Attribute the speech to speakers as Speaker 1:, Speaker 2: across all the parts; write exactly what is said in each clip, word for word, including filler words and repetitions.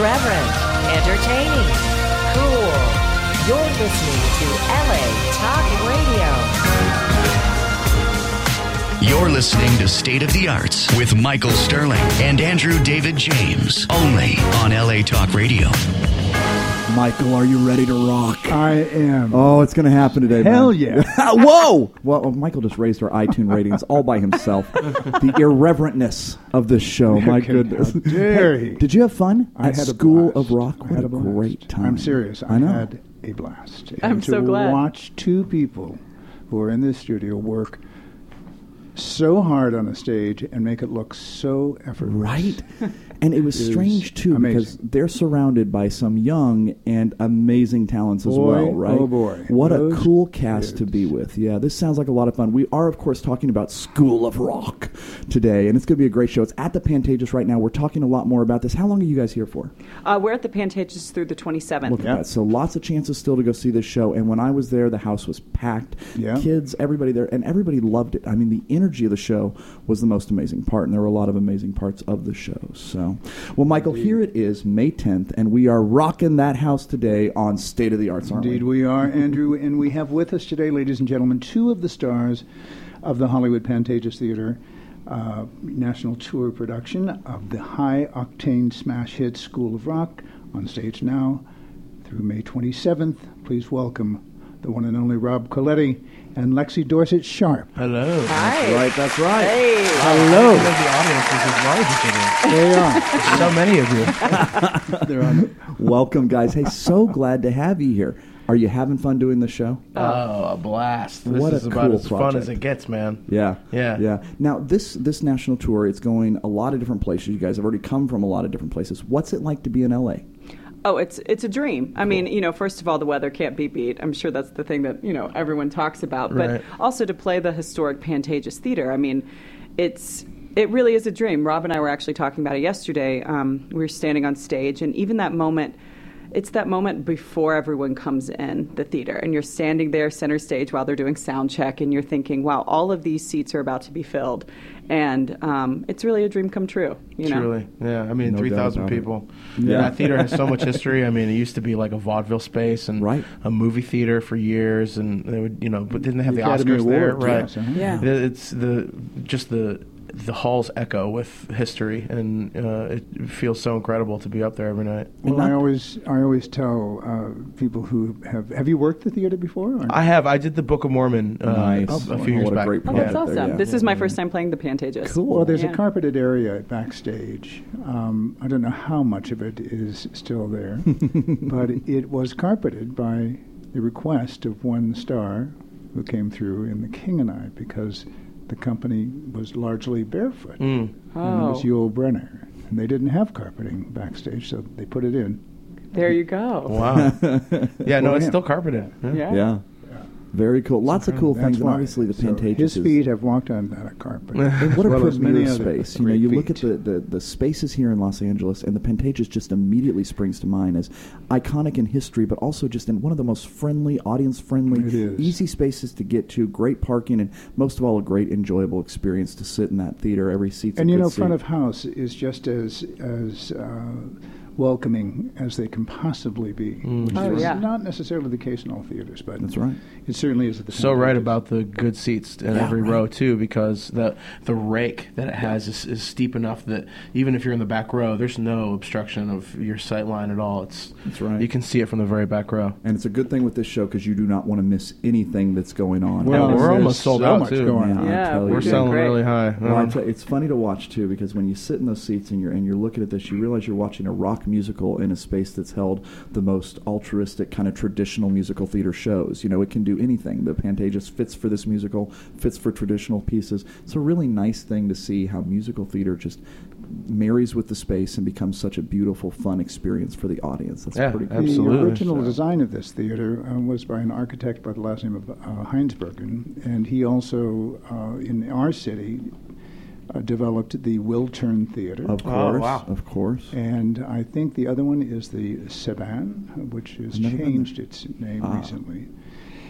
Speaker 1: Irreverent, entertaining, cool. You're listening to L A Talk Radio.
Speaker 2: You're listening to State of the Arts with Michael Sterling and Andrew David James, only on L A Talk Radio.
Speaker 3: Michael, are you ready to rock?
Speaker 4: I am.
Speaker 3: Oh, it's going to happen today,
Speaker 4: Hell
Speaker 3: man.
Speaker 4: yeah.
Speaker 3: Whoa! Well, Michael just raised our iTunes ratings all by himself. The irreverentness of this show. My
Speaker 4: Okay,
Speaker 3: goodness.
Speaker 4: how dare
Speaker 3: Hey,
Speaker 4: he.
Speaker 3: did you have fun
Speaker 4: I
Speaker 3: at
Speaker 4: had a
Speaker 3: School
Speaker 4: blast.
Speaker 3: of Rock?
Speaker 4: I
Speaker 3: What
Speaker 4: had
Speaker 3: a
Speaker 4: a blast.
Speaker 3: great time.
Speaker 4: I'm serious. I,
Speaker 3: I know.
Speaker 4: had a blast.
Speaker 5: I'm
Speaker 4: and
Speaker 5: so
Speaker 4: to
Speaker 5: glad.
Speaker 4: watch two people who are in this studio work so hard on a stage and make it look so effortless.
Speaker 3: Right? And it was
Speaker 4: It is
Speaker 3: strange, too,
Speaker 4: amazing.
Speaker 3: because they're surrounded by some young and amazing talents as
Speaker 4: Boy,
Speaker 3: well, right?
Speaker 4: oh boy.
Speaker 3: What
Speaker 4: Those
Speaker 3: a cool cast
Speaker 4: kids.
Speaker 3: to be with. Yeah, this sounds like a lot of fun. We are, of course, talking about School of Rock today, and it's going to be a great show. It's at the Pantages right now. We're talking a lot more about this. How long are you guys here for?
Speaker 5: Uh, we're at the Pantages through the twenty-seventh.
Speaker 3: Look at
Speaker 4: Yeah.
Speaker 3: that. So lots of chances still to go see this show. And when I was there, the house was packed.
Speaker 4: Yeah.
Speaker 3: Kids, everybody there, and everybody loved it. I mean, the energy of the show was the most amazing part, and there were a lot of amazing parts of the show. So, well, Michael, here it is, May tenth, and we are rocking that house today on State of the Arts, aren't
Speaker 4: Indeed,
Speaker 3: we?
Speaker 4: we are, Andrew. And we have with us today, ladies and gentlemen, two of the stars of the Hollywood Pantages Theater uh, national tour production of the high-octane smash hit School of Rock, on stage now through May twenty-seventh. Please welcome the one and only Rob Coletti and Lexi Dorset Sharp.
Speaker 6: Hello.
Speaker 5: Hi.
Speaker 3: Right, that's right.
Speaker 5: Hey.
Speaker 4: Hello.
Speaker 6: I think the audience is as large as it is.
Speaker 4: They are.
Speaker 6: So many of you.
Speaker 4: They're on.
Speaker 3: Welcome, guys. Hey, so glad to have you here. Are you having fun doing the show?
Speaker 6: Oh, a blast. This
Speaker 3: What a
Speaker 6: is about
Speaker 3: cool
Speaker 6: as fun
Speaker 3: project.
Speaker 6: as it gets, man.
Speaker 3: Yeah,
Speaker 6: Yeah.
Speaker 3: yeah. Now this this national tour, it's going a lot of different places. You guys have already come from a lot of different places. What's it like to be in L A?
Speaker 5: Oh, it's it's a dream. I mean, you know, first of all, the weather can't be beat. I'm sure that's the thing that, you know, everyone talks about.
Speaker 6: Right.
Speaker 5: But also to play the historic Pantages Theater. I mean, it's it really is a dream. Rob and I were actually talking about it yesterday. Um, we were standing on stage, and even that moment, it's that moment before everyone comes in the theater, and you're standing there center stage while they're doing sound check, and you're thinking, wow, all of these seats are about to be filled. And um, it's really a dream come true, you know?
Speaker 6: Truly. Yeah. I mean,
Speaker 3: No
Speaker 6: three thousand
Speaker 3: doubt about it.
Speaker 6: people.
Speaker 3: Yeah.
Speaker 6: That theater has so much history. I mean, it used to be like a vaudeville space and
Speaker 3: Right.
Speaker 6: a movie theater for years. And they would, you know, but didn't they have
Speaker 4: The
Speaker 6: the,
Speaker 4: Academy
Speaker 6: Oscars there?
Speaker 4: Awards,
Speaker 6: Right.
Speaker 4: yes, uh-huh.
Speaker 5: Yeah.
Speaker 6: The- It's the, just the, the halls echo with history, and uh, it feels so incredible to be up there every night.
Speaker 4: Well,
Speaker 3: not-
Speaker 4: I always, I always tell uh, people who have. Have you worked the theater before? Or?
Speaker 6: I have. I did the Book of Mormon uh,
Speaker 3: Nice.
Speaker 6: a, a
Speaker 3: Oh,
Speaker 6: few years
Speaker 3: what a
Speaker 6: back.
Speaker 3: great
Speaker 5: Oh,
Speaker 3: project.
Speaker 5: that's
Speaker 3: there,
Speaker 5: awesome.
Speaker 3: yeah.
Speaker 5: This is my first time playing the Pantages.
Speaker 3: Cool.
Speaker 4: Well, there's
Speaker 5: Yeah.
Speaker 4: a carpeted area backstage. Um, I don't know how much of it is still there, but it was carpeted by the request of one star who came through in The King and I, because the company was largely barefoot.
Speaker 6: Mm.
Speaker 4: And it
Speaker 5: Oh,
Speaker 4: was Yul Brenner. And they didn't have carpeting backstage, so they put it in.
Speaker 5: there you go.
Speaker 6: Wow. Yeah, no,
Speaker 4: For
Speaker 6: it's
Speaker 4: him.
Speaker 6: still carpeted. Yeah.
Speaker 5: Yeah.
Speaker 3: Yeah. Very cool. Lots of cool
Speaker 4: That's
Speaker 3: things, and
Speaker 4: why.
Speaker 3: obviously the
Speaker 4: So
Speaker 3: Pantages
Speaker 4: his
Speaker 3: is-
Speaker 4: feet have walked on that carpet.
Speaker 3: And what a
Speaker 4: as well as many
Speaker 3: premier
Speaker 4: other
Speaker 3: space. You know,
Speaker 4: great
Speaker 3: you look at
Speaker 4: feet.
Speaker 3: the, the, the spaces here in Los Angeles, and the Pantages just immediately springs to mind as iconic in history, but also just in one of the most friendly, audience-friendly,
Speaker 4: It is.
Speaker 3: easy spaces to get to, great parking, and most of all, a great, enjoyable experience to sit in that theater. Every seat's
Speaker 4: And
Speaker 3: a
Speaker 4: you
Speaker 3: good
Speaker 4: know,
Speaker 3: seat.
Speaker 4: front of house is just as as uh, welcoming as they can possibly be,
Speaker 6: Mm.
Speaker 4: which
Speaker 5: Oh,
Speaker 4: is
Speaker 5: yeah.
Speaker 4: not necessarily the case in all theaters, but
Speaker 3: That's right.
Speaker 4: it certainly is at the
Speaker 6: So right
Speaker 4: Pantages.
Speaker 6: about the good seats in
Speaker 3: Yeah,
Speaker 6: every
Speaker 3: right.
Speaker 6: row too, because the the rake that it has is, is steep enough that even if you're in the back row, there's no obstruction of your sight line at all. It's
Speaker 3: That's right.
Speaker 6: You can see it from the very back row.
Speaker 3: And it's a good thing with this show because you do not want to miss anything that's going on.
Speaker 4: Well,
Speaker 6: Yeah, we're
Speaker 4: there's
Speaker 6: almost sold
Speaker 4: so
Speaker 6: out,
Speaker 4: much
Speaker 6: too.
Speaker 4: going
Speaker 3: Yeah,
Speaker 4: on.
Speaker 3: I
Speaker 5: Yeah,
Speaker 3: tell
Speaker 5: we're
Speaker 3: you.
Speaker 6: We're
Speaker 5: doing
Speaker 6: selling
Speaker 5: great.
Speaker 6: really high.
Speaker 3: Well, I
Speaker 6: Um,
Speaker 3: tell you, it's funny to watch too because when you sit in those seats and you're and you're looking at this, you realize you're watching a rock musical in a space that's held the most altruistic kind of traditional musical theater shows. You know, it can do anything. The Pantages fits for this musical, fits for traditional pieces. It's a really nice thing to see how musical theater just marries with the space and becomes such a beautiful, fun experience for the audience. That's
Speaker 6: Yeah,
Speaker 3: pretty cool.
Speaker 6: absolutely.
Speaker 4: The original
Speaker 6: So-
Speaker 4: design of this theater uh, was by an architect by the last name of uh, Heinsbergen, and he also, uh, in our city, uh, developed the Wiltern Theater.
Speaker 3: Of
Speaker 6: Oh,
Speaker 3: course,
Speaker 6: wow.
Speaker 3: of course.
Speaker 4: And I think the other one is the Sevan, which has
Speaker 3: I've never been
Speaker 4: changed its name
Speaker 3: Ah.
Speaker 4: recently.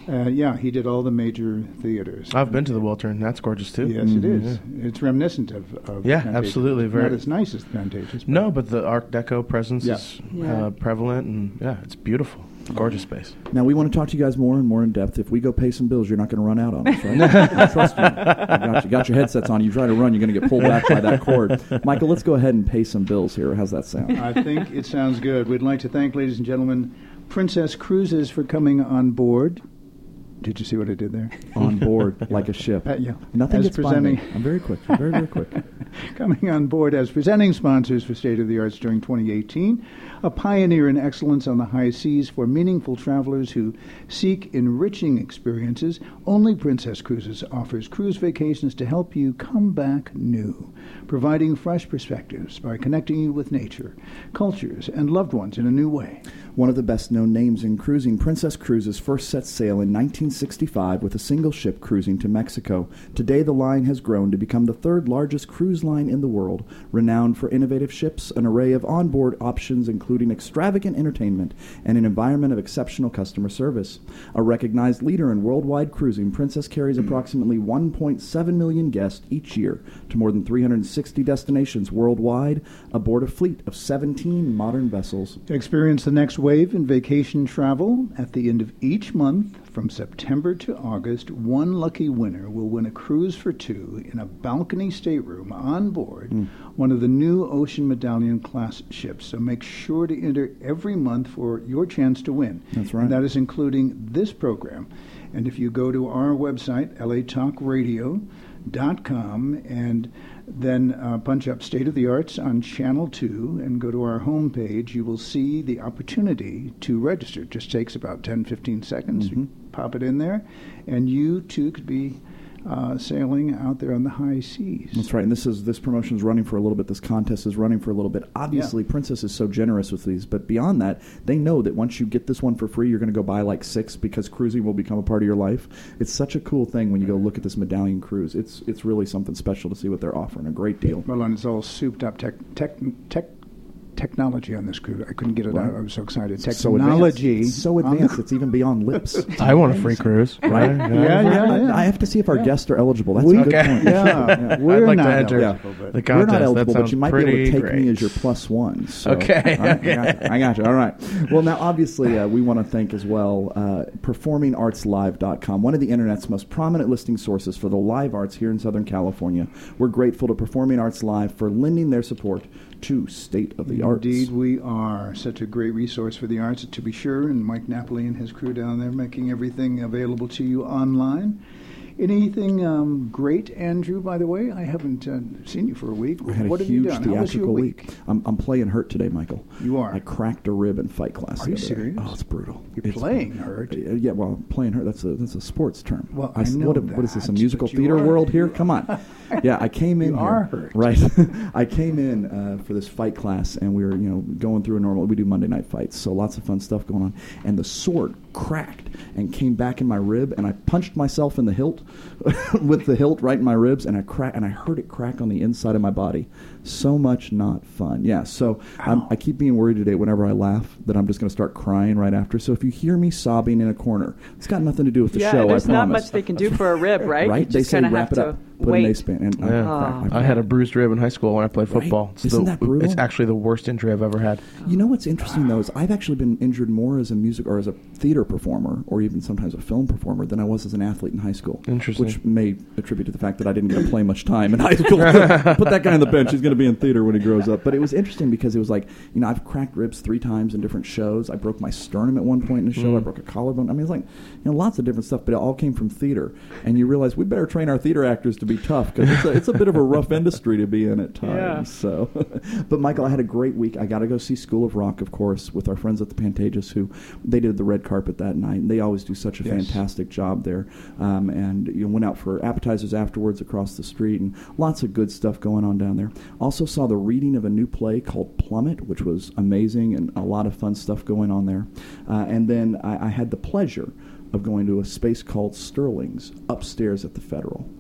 Speaker 4: Uh, yeah, he did all the major theaters.
Speaker 6: I've been to the Wiltern. That's gorgeous too.
Speaker 4: Yes, it is. It's reminiscent of, of
Speaker 6: Yeah,
Speaker 4: Pantages.
Speaker 6: absolutely. Very-
Speaker 4: Not as nice as Pantages. but-
Speaker 6: No, but the Art Deco presence
Speaker 4: Yeah.
Speaker 6: is
Speaker 5: Yeah.
Speaker 6: Uh, prevalent, and yeah, it's beautiful. Gorgeous space.
Speaker 3: Now, we want to talk to you guys more and more in depth. If we go pay some bills, you're not going to run out on us, right? Trust me. You got, you got your headsets on. You try to run, you're going to get pulled back by that cord. Michael, let's go ahead and pay some bills here. How's that sound?
Speaker 4: I think it sounds good. We'd like to thank, ladies and gentlemen, Princess Cruises for coming on board. Did you see what I did there?
Speaker 3: On board like a ship.
Speaker 4: Uh, yeah.
Speaker 3: Nothing
Speaker 4: As
Speaker 3: gets by me.
Speaker 4: presenting-
Speaker 3: I'm very quick. I'm very, very quick.
Speaker 4: Coming on board as presenting sponsors for State of the Arts during twenty eighteen, a pioneer in excellence on the high seas for meaningful travelers who seek enriching experiences, only Princess Cruises offers cruise vacations to help you come back new, providing fresh perspectives by connecting you with nature, cultures, and loved ones in a new way.
Speaker 3: One of the best-known names in cruising, Princess Cruises first set sail in nineteen sixty-five with a single ship cruising to Mexico. Today, the line has grown to become the third largest cruise line in the world, renowned for innovative ships, an array of onboard options including extravagant entertainment, and an environment of exceptional customer service. A recognized leader in worldwide cruising, Princess carries approximately one point seven million guests each year to more than three hundred sixty destinations worldwide, aboard a fleet of seventeen modern vessels.
Speaker 4: Experience the next wave in vacation travel. At the end of each month, from September to August, one lucky winner will win a cruise for two in a balcony stateroom on board
Speaker 3: Mm.
Speaker 4: one of the new Ocean Medallion class ships. So make sure to enter every month for your chance to win.
Speaker 3: That's right.
Speaker 4: And that is including this program. And if you go to our website, L A talk radio dot com, and then uh, punch up State of the Arts on Channel two and go to our homepage, you will see the opportunity to register. It just takes about ten, fifteen seconds.
Speaker 3: Mhm.
Speaker 4: You pop it in there, and you too could be uh, sailing out there on the high seas.
Speaker 3: That's right, and this is this promotion is running for a little bit. This contest is running for a little bit. Obviously,
Speaker 4: Yeah.
Speaker 3: Princess is so generous with these, but beyond that, they know that once you get this one for free, you're going to go buy like six because cruising will become a part of your life. It's such a cool thing when you go look at this Medallion cruise. It's it's really something special to see what they're offering. A great deal.
Speaker 4: Well, and it's all souped up tech, tech, tech technology on this cruise. I couldn't get it
Speaker 3: Right.
Speaker 4: out. I was so excited.
Speaker 3: So
Speaker 4: Technology.
Speaker 3: advanced. It's so
Speaker 4: on the
Speaker 3: advanced. It's even beyond lips.
Speaker 6: I want a free cruise.
Speaker 3: Right?
Speaker 6: Yeah,
Speaker 4: Yeah, yeah, yeah.
Speaker 3: I have to see if our
Speaker 4: Yeah.
Speaker 3: guests are eligible. That's
Speaker 4: We-
Speaker 3: a good
Speaker 6: Okay.
Speaker 3: point.
Speaker 4: Yeah, we're
Speaker 6: I'd like to
Speaker 4: not
Speaker 6: enter
Speaker 4: eligible, but-
Speaker 6: the
Speaker 3: You're
Speaker 6: contest.
Speaker 3: not
Speaker 6: That
Speaker 3: eligible, but
Speaker 6: sounds
Speaker 3: you might be able to
Speaker 6: pretty
Speaker 3: take
Speaker 6: great.
Speaker 3: me as your plus one. So,
Speaker 6: Okay,
Speaker 3: all right,
Speaker 6: okay.
Speaker 3: I got you. I got you. All right. Well, now, obviously, uh, we want to thank as well uh, performing arts live dot com, one of the Internet's most prominent listing sources for the live arts here in Southern California. We're grateful to Performing Arts Live for lending their support to State of the Arts.
Speaker 4: Indeed, we are. Such a great resource for the arts, to be sure. And Mike Napoli and his crew down there making everything available to you online. Anything um, great, Andrew, by the way? I haven't uh, seen you for a week.
Speaker 3: I had
Speaker 4: what
Speaker 3: a
Speaker 4: have you
Speaker 3: huge
Speaker 4: done? How was your
Speaker 3: theatrical
Speaker 4: week?
Speaker 3: week. I'm, I'm playing hurt today, Michael.
Speaker 4: You are?
Speaker 3: I cracked a rib in fight class.
Speaker 4: Are
Speaker 3: the
Speaker 4: you
Speaker 3: other day.
Speaker 4: serious?
Speaker 3: Oh, it's brutal.
Speaker 4: You're
Speaker 3: It's-
Speaker 4: playing hurt?
Speaker 3: Uh, yeah, well, playing hurt, that's a that's a sports term.
Speaker 4: Well, I
Speaker 3: s-
Speaker 4: know
Speaker 3: what, what is this, a
Speaker 4: that,
Speaker 3: musical
Speaker 4: but you
Speaker 3: theater
Speaker 4: are-
Speaker 3: world here? Come on. Yeah, I came in
Speaker 4: You
Speaker 3: here.
Speaker 4: are hurt.
Speaker 3: Right. I came in uh, for this fight class, and we were, you know, going through a normal, we do Monday night fights, so lots of fun stuff going on. And the sword cracked and came back in my rib, and I punched myself in the hilt with the hilt right in my ribs, and I crack, and I heard it crack on the inside of my body. So much not fun. Yeah, so I'm, I keep being worried today whenever I laugh that I'm just going to start crying right after. So if you hear me sobbing in a corner, it's got nothing to do with the
Speaker 5: yeah,
Speaker 3: show,
Speaker 5: there's
Speaker 3: I
Speaker 5: not
Speaker 3: promise.
Speaker 5: much they can do for a rib, right?
Speaker 3: Right?
Speaker 5: You
Speaker 3: They
Speaker 5: just
Speaker 3: say
Speaker 5: kinda
Speaker 3: wrap
Speaker 5: have
Speaker 3: it
Speaker 5: to
Speaker 3: up, put
Speaker 5: wait.
Speaker 3: an ace band. And I
Speaker 6: Yeah.
Speaker 3: crack my
Speaker 6: I had a bruised rib in high school when I played
Speaker 3: Right?
Speaker 6: football. It's
Speaker 3: Isn't
Speaker 6: the,
Speaker 3: that brutal?
Speaker 6: It's actually the worst injury I've ever had.
Speaker 3: You know what's interesting though is I've actually been injured more as a music or as a theater performer or even sometimes a film performer than I was as an athlete in high school.
Speaker 6: Interesting.
Speaker 3: Which may attribute to the fact that I didn't get to play much time in high school. Put that guy on the bench. He's going to be in theater when he grows up. But it was interesting because it was like, you know, I've cracked ribs three times in different shows. I broke my sternum at one point in a show.
Speaker 6: Mm.
Speaker 3: I broke a collarbone. I mean, it's like, you know, lots of different stuff, but it all came from theater. And you realize we better train our theater actors to be tough because it's a, it's a bit of a rough industry to be in at times.
Speaker 5: Yeah.
Speaker 3: So, but Michael, I had a great week. I got to go see School of Rock, of course, with our friends at the Pantages, who they did the red carpet that night, and they always do such a
Speaker 4: Yes.
Speaker 3: fantastic job there. Um, and you know, went out for appetizers afterwards across the street, and lots of good stuff going on down there. Also saw the reading of a new play called Plummet, which was amazing, and a lot of fun stuff going on there. Uh, and then I, I had the pleasure of going to a space called Sterling's upstairs at the Federal.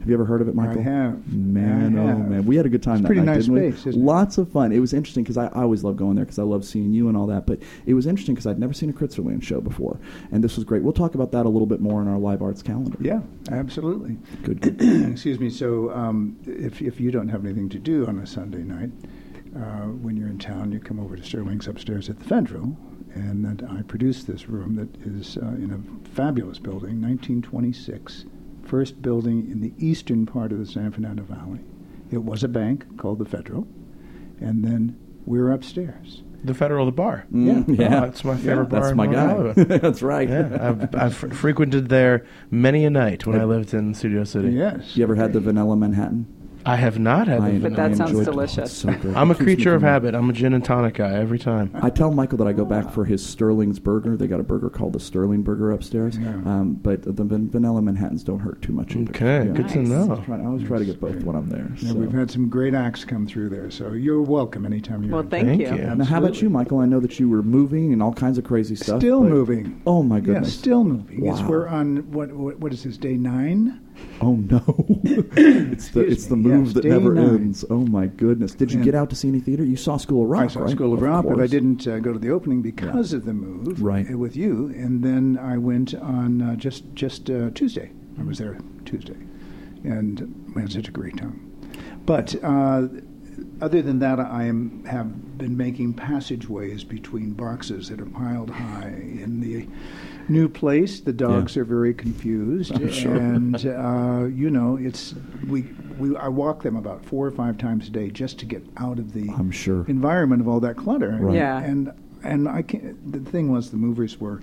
Speaker 3: Have you ever heard of it, Michael?
Speaker 4: I have.
Speaker 3: Man,
Speaker 4: I
Speaker 3: oh
Speaker 4: have.
Speaker 3: man, we had a good time
Speaker 4: It's
Speaker 3: that
Speaker 4: pretty
Speaker 3: night,
Speaker 4: nice
Speaker 3: didn't
Speaker 4: space,
Speaker 3: we?
Speaker 4: isn't it?
Speaker 3: Lots of fun. It was interesting because I, I always love going there because I love seeing you and all that. But it was interesting because I'd never seen a Kritzerland show before, and this was great. We'll talk about that a little bit more in our live arts calendar.
Speaker 4: Yeah, absolutely.
Speaker 3: Good. good.
Speaker 4: Excuse me. So, um, if if you don't have anything to do on a Sunday night, uh, when you're in town, you come over to Sterling's upstairs at the Federal, and that I produced this room that is uh, in a fabulous building, nineteen twenty-six, first building in the eastern part of the San Fernando Valley. It was a bank called the Federal, and then we're upstairs.
Speaker 6: The Federal, the bar.
Speaker 3: Mm,
Speaker 6: Yeah,
Speaker 3: yeah.
Speaker 6: that's my favorite bar.
Speaker 3: That's
Speaker 6: in
Speaker 3: my
Speaker 6: North
Speaker 3: guy.
Speaker 6: Hollywood.
Speaker 3: That's right.
Speaker 6: Yeah, I've, I've fr- frequented there many a night when I lived in Studio City.
Speaker 4: Yes.
Speaker 3: You ever had the vanilla Manhattan?
Speaker 6: I have not had
Speaker 3: I-
Speaker 6: the
Speaker 5: But
Speaker 6: vanilla.
Speaker 5: that sounds
Speaker 3: enjoyed it.
Speaker 5: delicious.
Speaker 3: Oh, it's so good.
Speaker 6: I'm a
Speaker 3: It keeps me
Speaker 6: creature of
Speaker 3: from-
Speaker 6: habit. I'm a gin and tonic guy every time.
Speaker 3: I tell Michael that I go back for his Sterling's burger. They got a burger called the Sterling Burger upstairs.
Speaker 4: Yeah.
Speaker 3: Um, but the van- vanilla Manhattans don't hurt too much either.
Speaker 6: Okay,
Speaker 3: Yeah.
Speaker 6: good to
Speaker 5: Nice.
Speaker 6: know.
Speaker 3: I try- I always try to get both when I'm there.
Speaker 4: Yeah,
Speaker 3: so.
Speaker 4: we've had some great acts come through there, so you're welcome anytime you're
Speaker 5: Well,
Speaker 4: in
Speaker 5: thank,
Speaker 6: Thank
Speaker 5: you.
Speaker 6: you.
Speaker 3: Now, how about you, Michael? I know that you were moving and all kinds of crazy stuff.
Speaker 4: Still
Speaker 3: but-
Speaker 4: moving.
Speaker 3: Oh my
Speaker 4: Yeah,
Speaker 3: goodness!
Speaker 4: still moving. It's
Speaker 3: Wow.
Speaker 4: we're on what, what what is this, day nine?
Speaker 3: Oh no! it's the
Speaker 4: Excuse
Speaker 3: it's the
Speaker 4: me,
Speaker 3: move
Speaker 4: yes,
Speaker 3: that
Speaker 4: day
Speaker 3: never
Speaker 4: nine.
Speaker 3: ends. Oh my goodness! Did you
Speaker 4: And-
Speaker 3: get out to see any theater? You saw School of Rock,
Speaker 4: I saw
Speaker 3: right?
Speaker 4: School of Rock, but I
Speaker 3: course.
Speaker 4: didn't uh, go to the opening because of the move
Speaker 3: Right.
Speaker 4: uh, with you. And then I went on uh, just just uh, Tuesday. I was there Tuesday, and we had such a great time. But uh, other than that, I am have been making passageways between boxes that are piled high in the new place. The dogs
Speaker 3: Yeah.
Speaker 4: are very confused,
Speaker 3: I'm sure.
Speaker 4: and uh, you know, it's we we I walk them about four or five times a day just to get out of the
Speaker 3: I'm sure.
Speaker 4: environment of all that clutter.
Speaker 3: Right.
Speaker 5: Yeah.
Speaker 4: And and I can the thing was the movers were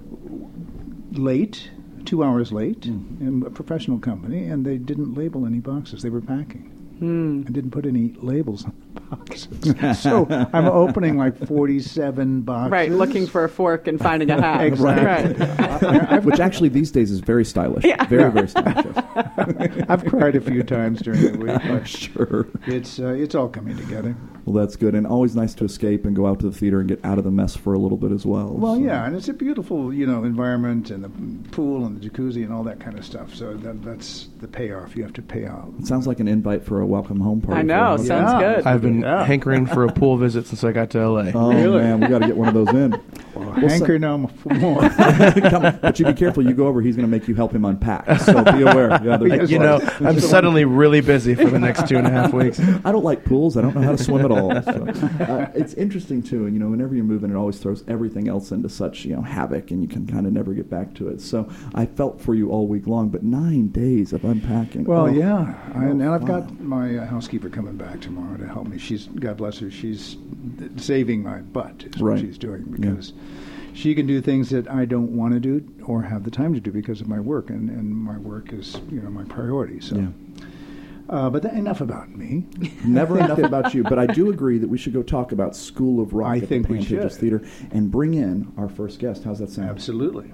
Speaker 4: late, two hours late,
Speaker 3: Mm.
Speaker 4: in a professional company, and they didn't label any boxes. They were packing.
Speaker 5: Hmm.
Speaker 4: And didn't put any labels on the boxes. So I'm opening like forty-seven boxes.
Speaker 5: Right, looking for a fork and finding a hat.
Speaker 4: Exactly.
Speaker 5: Right.
Speaker 3: Which actually these days is very stylish.
Speaker 5: Yeah.
Speaker 3: Very very stylish.
Speaker 4: I've cried a few times during the week,
Speaker 3: I'm
Speaker 4: but
Speaker 3: sure.
Speaker 4: it's uh, it's all coming together.
Speaker 3: Well, that's good, and always nice to escape and go out to the theater and get out of the mess for a little bit as well.
Speaker 4: Well,
Speaker 3: so.
Speaker 4: yeah, and it's a beautiful, you know, environment and the pool and the jacuzzi and all that kind of stuff. So that, that's the payoff. You have to pay out.
Speaker 3: It sounds like an invite for a welcome home party.
Speaker 5: I know,
Speaker 3: for us.
Speaker 5: sounds
Speaker 4: Yeah.
Speaker 5: good.
Speaker 6: I've been
Speaker 4: Yeah.
Speaker 6: hankering for a pool visit since I got to L A.
Speaker 3: Oh
Speaker 4: Really?
Speaker 3: man, we got to get one of those in.
Speaker 4: Well,
Speaker 3: Well,
Speaker 4: hanker
Speaker 3: so-
Speaker 4: no for more.
Speaker 3: Come, but you be careful. You go over, he's going to make you help him unpack. So be aware. Yeah, there's-
Speaker 4: Yes.
Speaker 6: You know, I'm suddenly really busy for the next two and a half weeks.
Speaker 3: I don't like pools. I don't know how to swim at all. So, uh, it's interesting too, and you know, whenever you're moving, it always throws everything else into such you know havoc, and you can kind of never get back to it. So I felt for you all week long, but nine days of unpacking.
Speaker 4: Well,
Speaker 3: oh.
Speaker 4: yeah, I, and I've
Speaker 3: wow.
Speaker 4: got my uh, housekeeper coming back tomorrow to help me. She's, God bless her, she's saving my butt is
Speaker 3: Right.
Speaker 4: what she's doing because she can do things that I don't want to do or have the time to do because of my work, and, and my work is you know my priority. So,
Speaker 3: Yeah.
Speaker 4: uh, but that, enough about me.
Speaker 3: Never enough about you, but I do agree that we should go talk about School of Rock
Speaker 4: I
Speaker 3: at
Speaker 4: think
Speaker 3: the
Speaker 4: we
Speaker 3: Pantages
Speaker 4: should.
Speaker 3: Theater and bring in our first guest. How's that sound?
Speaker 4: Absolutely.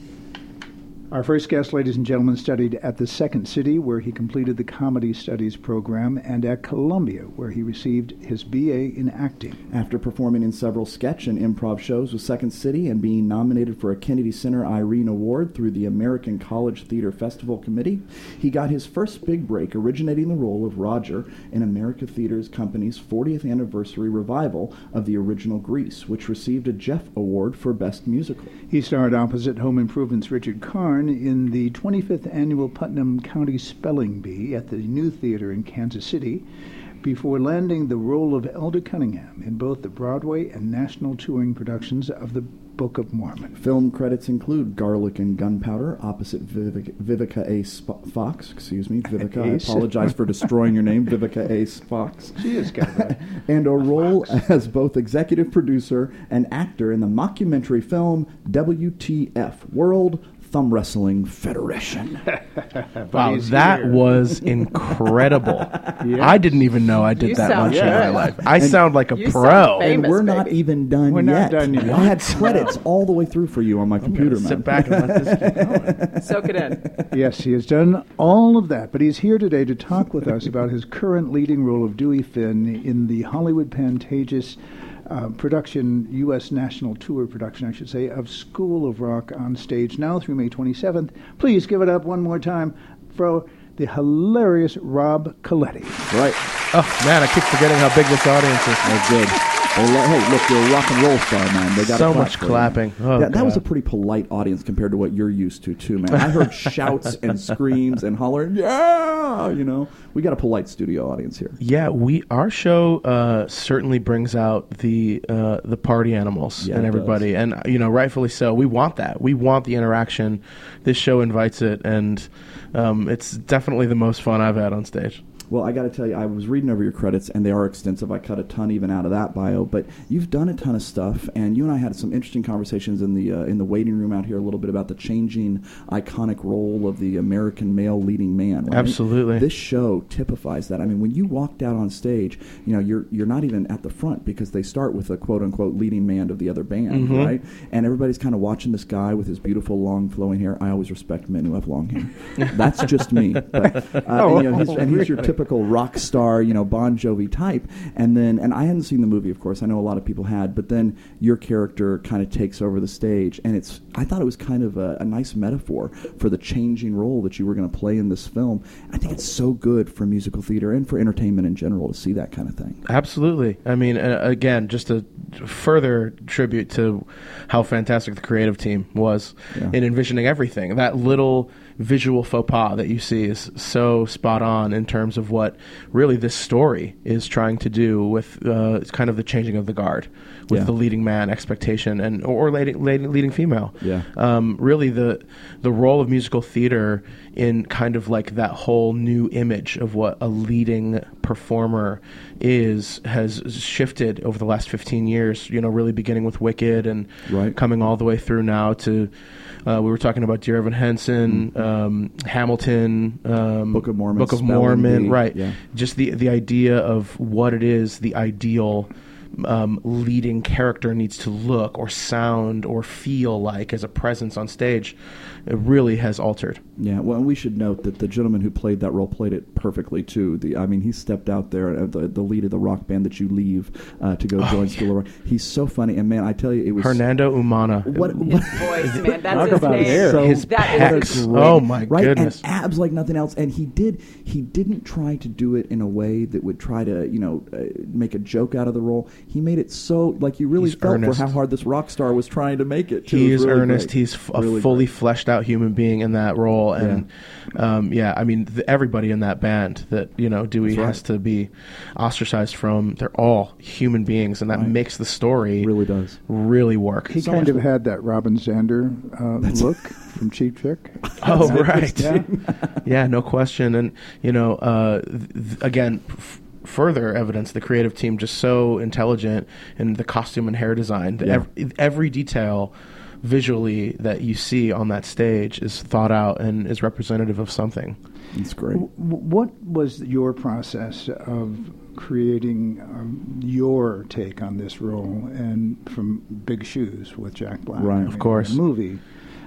Speaker 4: Our first guest, ladies and gentlemen, studied at the Second City, where he completed the Comedy Studies program, and at Columbia, where he received his B A in acting.
Speaker 3: After performing in several sketch and improv shows with Second City and being nominated for a Kennedy Center Irene Award through the American College Theater Festival Committee, he got his first big break originating the role of Roger in America Theater's Company's fortieth anniversary revival of the original Grease, which received a Jeff Award for Best Musical.
Speaker 4: He starred opposite Home Improvement's Richard Karn in the twenty-fifth Annual Putnam County Spelling Bee at the New Theater in Kansas City, before landing the role of Elder Cunningham in both the Broadway and national touring productions of the Book of Mormon.
Speaker 3: Film credits include Garlic and Gunpowder, opposite Vivica, Vivica A. Sp- Fox. Excuse me, Vivica. I
Speaker 4: Ace.
Speaker 3: apologize for destroying your name, Vivica A. Fox.
Speaker 4: She is kind of a
Speaker 3: And a role as both executive producer and actor in the mockumentary film W T F, World Thumb Wrestling Federation.
Speaker 6: Wow,
Speaker 4: he's
Speaker 6: that
Speaker 4: here.
Speaker 6: was incredible. I didn't even know I did
Speaker 5: You
Speaker 6: that
Speaker 5: sound
Speaker 6: much in my
Speaker 5: good.
Speaker 6: life. I
Speaker 3: And
Speaker 6: sound like a
Speaker 5: you sound
Speaker 6: pro.
Speaker 5: famous.
Speaker 3: And we're not
Speaker 5: baby.
Speaker 3: even done
Speaker 4: We're not
Speaker 3: yet.
Speaker 4: done yet.
Speaker 3: I had credits all the way through for you on my
Speaker 6: I'm
Speaker 3: computer,
Speaker 6: gonna
Speaker 3: man.
Speaker 6: sit back and let this keep going.
Speaker 5: Soak it in.
Speaker 4: Yes, he has done all of that, but he's here today to talk with us about his current leading role of Dewey Finn in the Hollywood Pantages uh, production, U S national tour production, I should say, of School of Rock on stage now through May twenty-seventh. Please give it up one more time for the hilarious Rob Coletti.
Speaker 3: Right.
Speaker 6: Oh, man, I keep forgetting how big this audience is.
Speaker 3: That's good. They lo- hey, look, you're a rock and roll star, man. They got
Speaker 6: So much clapping. Oh,
Speaker 3: that, that was a
Speaker 6: God.
Speaker 3: pretty polite audience compared to what you're used to, too, man. I heard shouts and screams and hollering, yeah, you know. We got a polite studio audience here.
Speaker 6: Yeah, we our show uh, certainly brings out the uh, the party animals
Speaker 3: Yeah,
Speaker 6: in
Speaker 3: it
Speaker 6: everybody,
Speaker 3: does.
Speaker 6: and you know, rightfully so. We want that. We want the interaction. This show invites it, and um, it's definitely the most fun I've had on stage.
Speaker 3: Well, I got to tell you, I was reading over your credits, and they are extensive. I cut a ton even out of that bio, but you've done a ton of stuff, and you and I had some interesting conversations in the uh, in the waiting room out here a little bit about the changing iconic role of the American male leading man. Right?
Speaker 6: Absolutely.
Speaker 3: This show typifies that. I mean, when you walked out on stage, you know, you're you're not even at the front because they start with a quote unquote leading man of the other band,
Speaker 6: Mm-hmm.
Speaker 3: right? And everybody's kind of watching this guy with his beautiful long flowing hair. I always respect men who have long hair. That's just me. But, uh,
Speaker 6: Oh,
Speaker 3: and, you know, he's, and he's your
Speaker 6: really?
Speaker 3: typical rock star, you know, Bon Jovi type. And then, and I hadn't seen the movie, of course. I know a lot of people had, but then your character kind of takes over the stage, and it's. I thought it was kind of a, a nice metaphor for the changing role that you were going to play in this film. I think it's so good for musical theater and for entertainment in general to see that kind of thing.
Speaker 6: Absolutely. I mean, uh, again, just a further tribute to how fantastic the creative team was
Speaker 3: Yeah.
Speaker 6: in envisioning everything. That little visual faux pas that you see is so spot on in terms of what really this story is trying to do with uh, kind of the changing of the guard with
Speaker 3: Yeah.
Speaker 6: the leading man expectation and or leading, leading, leading female.
Speaker 3: Yeah.
Speaker 6: Um, really, the the role of musical theater in kind of like that whole new image of what a leading performer is has shifted over the last fifteen years, you know, really beginning with Wicked and
Speaker 3: Right.
Speaker 6: coming all the way through now to, uh, we were talking about Dear Evan Hansen, um, Hamilton, um,
Speaker 3: Book of Mormon,
Speaker 6: Book of
Speaker 3: Spelling
Speaker 6: Mormon,
Speaker 3: Bee,
Speaker 6: right.
Speaker 3: yeah.
Speaker 6: Just the, the idea of what it is, the ideal um, leading character needs to look or sound or feel like as a presence on stage, it really has altered.
Speaker 3: Yeah, well, and we should note that the gentleman who played that role played it perfectly too. The, I mean, he stepped out there, uh, the, the lead of the rock band that you leave uh, to go
Speaker 6: Oh,
Speaker 3: join
Speaker 6: yeah.
Speaker 3: School of Rock. He's so funny, and man, I tell you, it was
Speaker 6: Hernando Umana.
Speaker 3: What,
Speaker 5: His
Speaker 3: what
Speaker 5: voice, man, that's
Speaker 4: Talk
Speaker 5: his
Speaker 4: about
Speaker 5: name.
Speaker 4: hair.
Speaker 3: So
Speaker 6: His
Speaker 5: That is
Speaker 6: pecs.
Speaker 3: great,
Speaker 6: Oh my
Speaker 3: right?
Speaker 6: goodness.
Speaker 3: And abs like nothing else. And he did. He didn't try to do it in a way that would try to, you know, uh, make a joke out of the role. He made it so like you really
Speaker 6: He's
Speaker 3: felt
Speaker 6: earnest.
Speaker 3: for how hard this rock star was trying to make it. Too.
Speaker 6: He
Speaker 3: It was
Speaker 6: is
Speaker 3: really
Speaker 6: earnest.
Speaker 3: great.
Speaker 6: He's f- a
Speaker 3: Really
Speaker 6: fully
Speaker 3: great.
Speaker 6: fleshed out human being in that role, and yeah, um, yeah I mean, the, everybody in that band that you know Dewey
Speaker 3: That's right.
Speaker 6: has to be ostracized from. They're all human beings, and that
Speaker 3: Right.
Speaker 6: makes the story
Speaker 3: Really does.
Speaker 6: really work.
Speaker 4: He
Speaker 3: So
Speaker 4: kind
Speaker 3: much-
Speaker 4: of had that Robin Zander uh, look from Cheap Trick.
Speaker 6: Oh, right.
Speaker 4: Yeah.
Speaker 6: Yeah, no question. And, you know, uh, th- th- again, f- further evidence the creative team just so intelligent in the costume and hair design. The
Speaker 3: Yeah.
Speaker 6: ev- every detail visually that you see on that stage is thought out and is representative of something.
Speaker 3: It's great.
Speaker 4: W- What was your process of creating um, your take on this role and from Big Shoes with Jack Black?
Speaker 3: Right.
Speaker 4: I
Speaker 3: Of
Speaker 4: mean,
Speaker 6: course.
Speaker 4: the movie.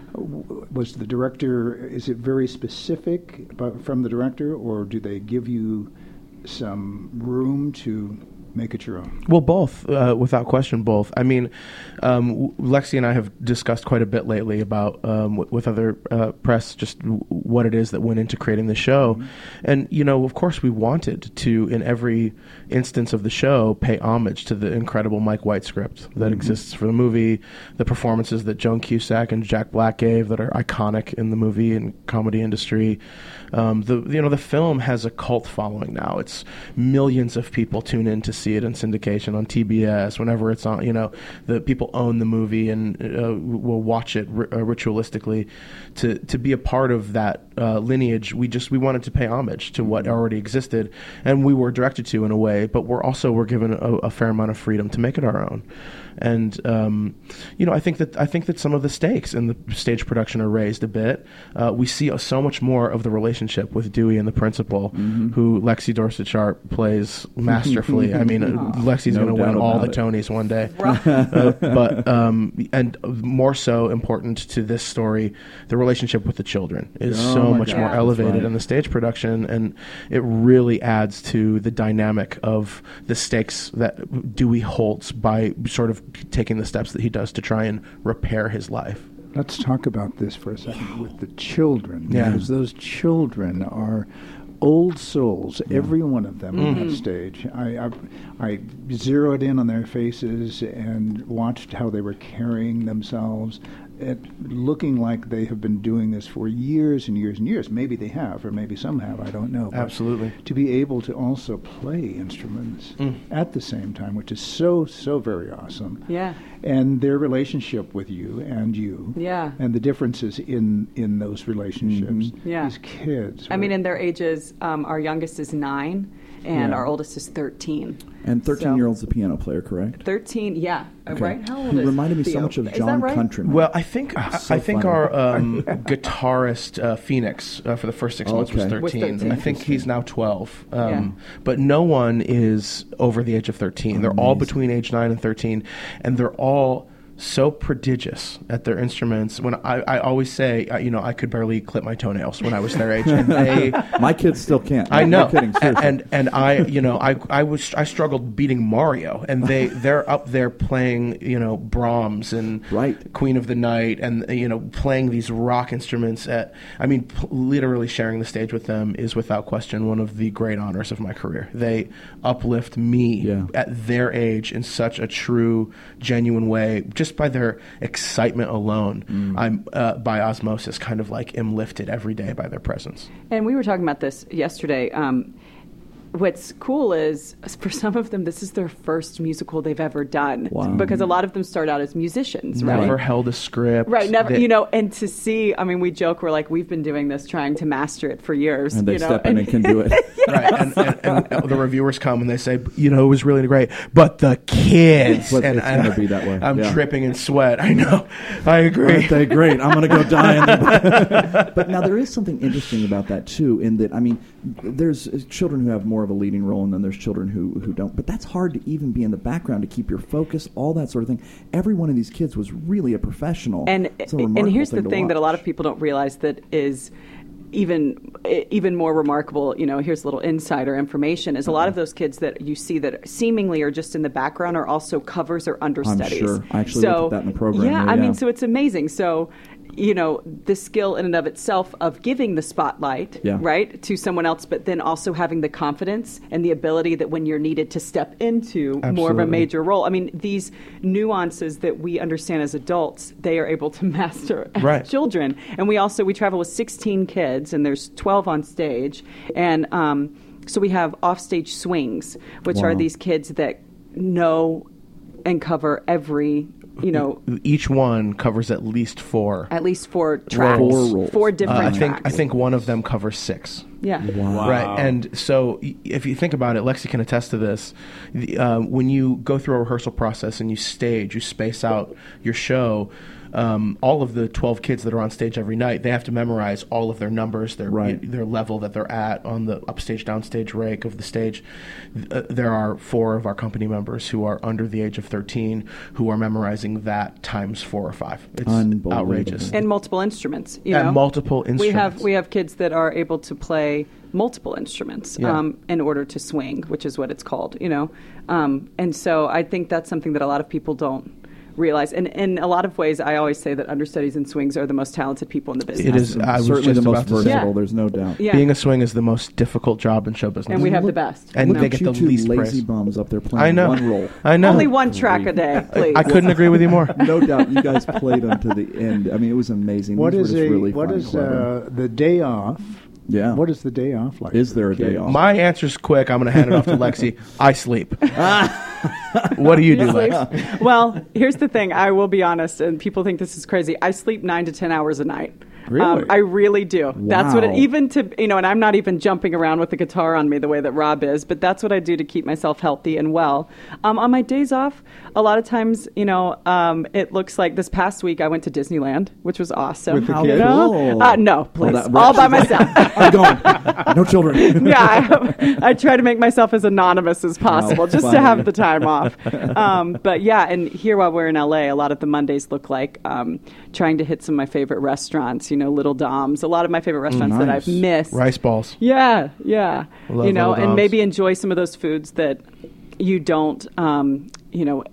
Speaker 4: W- Was the director, is it very specific about, from the director, or do they give you some room to make it your own?
Speaker 6: Well, both, uh, without question, both. I mean, um, w- Lexi and I have discussed quite a bit lately about um, w- with other uh, press just w- what it is that went into creating the show,
Speaker 3: Mm-hmm.
Speaker 6: and you know, of course, we wanted to, in every instance of the show, pay homage to the incredible Mike White script that
Speaker 3: Mm-hmm.
Speaker 6: exists for the movie, the performances that Joan Cusack and Jack Black gave that are iconic in the movie and comedy industry. Um, the you know the film has a cult following now. It's millions of people tune in to see it in syndication on T B S whenever it's on. You know, the people own the movie and uh, will watch it ri- uh, ritualistically. To to be a part of that uh, lineage, we just we wanted to pay homage to what already existed, and we were directed to in a way, but we're also we're given a, a fair amount of freedom to make it our own. And um, you know, I think that I think that some of the stakes in the stage production are raised a bit. Uh, we see uh, so much more of the relationship with Dewey and the principal,
Speaker 3: Mm-hmm.
Speaker 6: who Lexi Dorset Sharp plays masterfully. I mean, uh, Lexi's
Speaker 3: No
Speaker 6: going to win
Speaker 3: doubt
Speaker 6: all the
Speaker 3: about it.
Speaker 6: Tonys one day. uh, but um, and more so important to this story, the relationship with the children is
Speaker 3: Oh
Speaker 6: so
Speaker 3: my
Speaker 6: much
Speaker 3: God.
Speaker 6: more
Speaker 3: That's
Speaker 6: elevated
Speaker 3: right.
Speaker 6: in the stage production, and it really adds to the dynamic of the stakes that Dewey holds by sort of taking the steps that he does to try and repair his life.
Speaker 4: let's talk about this for a second with the children.
Speaker 6: Yeah.
Speaker 4: Because those children are old souls, every one of them on that stage. I, I I zeroed in on their faces and watched how they were carrying themselves, it, looking like they have been doing this for years and years and years. Maybe they have, or maybe some have, I don't know. But
Speaker 6: Absolutely.
Speaker 4: to be able to also play instruments
Speaker 6: Mm.
Speaker 4: at the same time, which is so, so very awesome.
Speaker 5: Yeah.
Speaker 4: And their relationship with you and you.
Speaker 5: Yeah.
Speaker 4: And the differences in, in those relationships.
Speaker 5: Yeah.
Speaker 4: These kids.
Speaker 5: I mean,
Speaker 4: were-
Speaker 5: in their ages, um, our youngest is nine, and
Speaker 4: Yeah.
Speaker 5: our oldest is thirteen.
Speaker 3: And thirteen-year-old's a piano player, correct?
Speaker 5: Thirteen, yeah, uh,
Speaker 3: Okay.
Speaker 5: right? How old
Speaker 3: He
Speaker 5: is
Speaker 3: reminded me so
Speaker 5: Theo?
Speaker 3: much of
Speaker 5: Is that
Speaker 3: John
Speaker 5: right?
Speaker 3: Countryman.
Speaker 6: Well, I think I,
Speaker 3: Ah, so
Speaker 6: I think
Speaker 3: funny.
Speaker 6: our um, guitarist uh, Phoenix uh, for the first six months was
Speaker 3: Okay.
Speaker 5: Was
Speaker 6: thirteen.
Speaker 5: thirteen.
Speaker 6: I think he's now twelve. Um,
Speaker 5: Yeah.
Speaker 6: But no one is over the age of thirteen. They're all
Speaker 3: Amazing.
Speaker 6: between age nine and thirteen, and they're all so prodigious at their instruments. When I, I always say, uh, you know, I could barely clip my toenails when I was their age, and they.
Speaker 3: My kids still can't.
Speaker 6: I
Speaker 3: I'm
Speaker 6: know,
Speaker 3: not kidding,
Speaker 6: and,
Speaker 3: seriously.
Speaker 6: and and I, you know, I I was I struggled beating Mario, and they they're up there playing, you know, Brahms and
Speaker 3: Right.
Speaker 6: Queen of the Night, and you know, playing these rock instruments. At I mean, p- literally sharing the stage with them is without question one of the great honors of my career. They uplift me
Speaker 3: Yeah.
Speaker 6: at their age in such a true, genuine way, just by their excitement alone.
Speaker 3: Mm.
Speaker 6: I'm uh, by osmosis kind of like am lifted every day by their presence.
Speaker 5: And we were talking about this yesterday. Um, what's cool is, for some of them, this is their first musical they've ever done.
Speaker 3: Wow.
Speaker 5: Because a lot of them start out as musicians, right?
Speaker 6: Never held a script.
Speaker 5: Right, never,
Speaker 6: They-
Speaker 5: you know, and to see, I mean, we joke, we're like, we've been doing this, trying to master it for years.
Speaker 3: and they
Speaker 5: you know?
Speaker 3: step in and can do it.
Speaker 6: Right, and, and, and the reviewers come and they say, you know, it was really great, but the kids,
Speaker 3: But
Speaker 6: and
Speaker 3: it's gonna be that way,
Speaker 6: I'm
Speaker 3: yeah.
Speaker 6: dripping in sweat. I know, I agree.
Speaker 3: Aren't they great? I'm going to go die in the. But now there is something interesting about that too, in that I mean, there's uh, children who have more of a leading role, and then there's children who who don't. But that's hard to even be in the background to keep your focus, all that sort of thing. Every one of these kids was really a professional.
Speaker 5: And
Speaker 3: It's a
Speaker 5: and
Speaker 3: remarkable
Speaker 5: here's the
Speaker 3: to
Speaker 5: thing that a lot
Speaker 3: watch.
Speaker 5: of people don't realize that is even even more remarkable. You know, here's a little insider information: is a lot of those kids that you see that seemingly are just in the background are also covers or understudies.
Speaker 3: sure. I actually
Speaker 5: so,
Speaker 3: looked at that in the program,
Speaker 5: Yeah,
Speaker 3: yeah,
Speaker 5: I
Speaker 3: yeah.
Speaker 5: mean, so it's amazing. So. You know, the skill in and of itself of giving the spotlight,
Speaker 3: Yeah.
Speaker 5: right, to someone else, but then also having the confidence and the ability that when you're needed to step into more of a
Speaker 6: Absolutely.
Speaker 5: major role. I mean, these nuances that we understand as adults, they are able to master as
Speaker 6: Right.
Speaker 5: children. And we also, we travel with sixteen kids, and there's twelve on stage. And um, so we have offstage swings, which
Speaker 3: Wow.
Speaker 5: are these kids that know and cover every, you know,
Speaker 6: Each one covers at least four.
Speaker 5: at least four tracks,
Speaker 3: Four roles.
Speaker 5: four
Speaker 6: Uh,
Speaker 5: different
Speaker 6: I think
Speaker 5: tracks.
Speaker 6: I think one of them covers six.
Speaker 5: yeah.
Speaker 3: Wow.
Speaker 6: Right, and so y- if you think about it, Lexi can attest to this. The, uh, when you go through a rehearsal process and you stage, you space out your show. Um, all of the twelve kids that are on stage every night, they have to memorize all of their numbers, their
Speaker 3: Right.
Speaker 6: their level that they're at on the upstage, downstage rake of the stage. Uh, there are four of our company members who are under the age of thirteen who are memorizing that times four or five. It's
Speaker 3: Unbelievable.
Speaker 6: outrageous.
Speaker 5: And multiple instruments, you
Speaker 6: And
Speaker 5: know?
Speaker 6: multiple
Speaker 5: We have
Speaker 6: instruments.
Speaker 5: we have kids that are able to play multiple instruments
Speaker 6: Yeah.
Speaker 5: um, in order to swing, which is what it's called, you know. Um, and so I think that's something that a lot of people don't realize. And in a lot of ways, I always say that understudies and swings are the most talented people in the business.
Speaker 6: It is. I was
Speaker 3: Certainly
Speaker 6: just
Speaker 3: the
Speaker 6: about
Speaker 3: most
Speaker 6: to say.
Speaker 3: versatile.
Speaker 5: Yeah.
Speaker 3: There's no doubt.
Speaker 5: Yeah.
Speaker 6: Being a swing is the most difficult job in show business.
Speaker 5: And we have the
Speaker 3: Look-
Speaker 5: best.
Speaker 6: And
Speaker 3: Look
Speaker 6: they
Speaker 3: at
Speaker 6: get
Speaker 3: you
Speaker 6: the
Speaker 3: two
Speaker 6: least
Speaker 3: lazy
Speaker 6: praise.
Speaker 3: bums up there playing
Speaker 6: I know.
Speaker 3: one role.
Speaker 6: I know.
Speaker 5: Only one track a day, please.
Speaker 6: I couldn't agree with you more.
Speaker 3: No doubt, you guys played them to the end. I mean, it was amazing.
Speaker 4: What
Speaker 3: These
Speaker 4: is
Speaker 3: were just
Speaker 4: a
Speaker 3: really
Speaker 4: what
Speaker 3: fun,
Speaker 4: is
Speaker 3: clever.
Speaker 4: uh, the day off?
Speaker 3: Yeah.
Speaker 4: What is the day off like?
Speaker 3: Is
Speaker 4: for
Speaker 3: there a
Speaker 4: the
Speaker 3: day
Speaker 4: kids?
Speaker 3: off?
Speaker 6: My answer's quick. I'm going to hand it off to Lexi. I sleep. What do you do, Lex?
Speaker 5: Well, here's the thing. I will be honest, and people think this is crazy. I sleep nine to ten hours a night.
Speaker 4: Really?
Speaker 5: Um, I really do. That's what it,
Speaker 3: Wow.
Speaker 5: even to, you know, and I'm not even jumping around with the guitar on me the way that Rob is, but that's what I do to keep myself healthy and well. Um, on my days off, a lot of times, you know, um, it looks like this past week I went to Disneyland, which was awesome.
Speaker 4: With the
Speaker 3: How
Speaker 4: kids?
Speaker 5: You know?
Speaker 3: cool.
Speaker 5: Uh, no, please.
Speaker 3: that-
Speaker 5: All by myself.
Speaker 3: I'm going. No children.
Speaker 5: yeah, I, I try to make myself as anonymous as possible,
Speaker 3: How
Speaker 5: just
Speaker 3: funny.
Speaker 5: to have the time off. Um, but yeah, and here while we're in L A, a lot of the Mondays look like um, trying to hit some of my favorite restaurants. You know, Little Dom's. A lot of my favorite restaurants that
Speaker 3: nice.
Speaker 5: I've missed.
Speaker 6: Rice balls.
Speaker 5: Yeah, yeah.
Speaker 6: Love
Speaker 5: you know,
Speaker 6: Little
Speaker 5: and
Speaker 6: Dom's.
Speaker 5: maybe enjoy some of those foods that you don't, um, you know.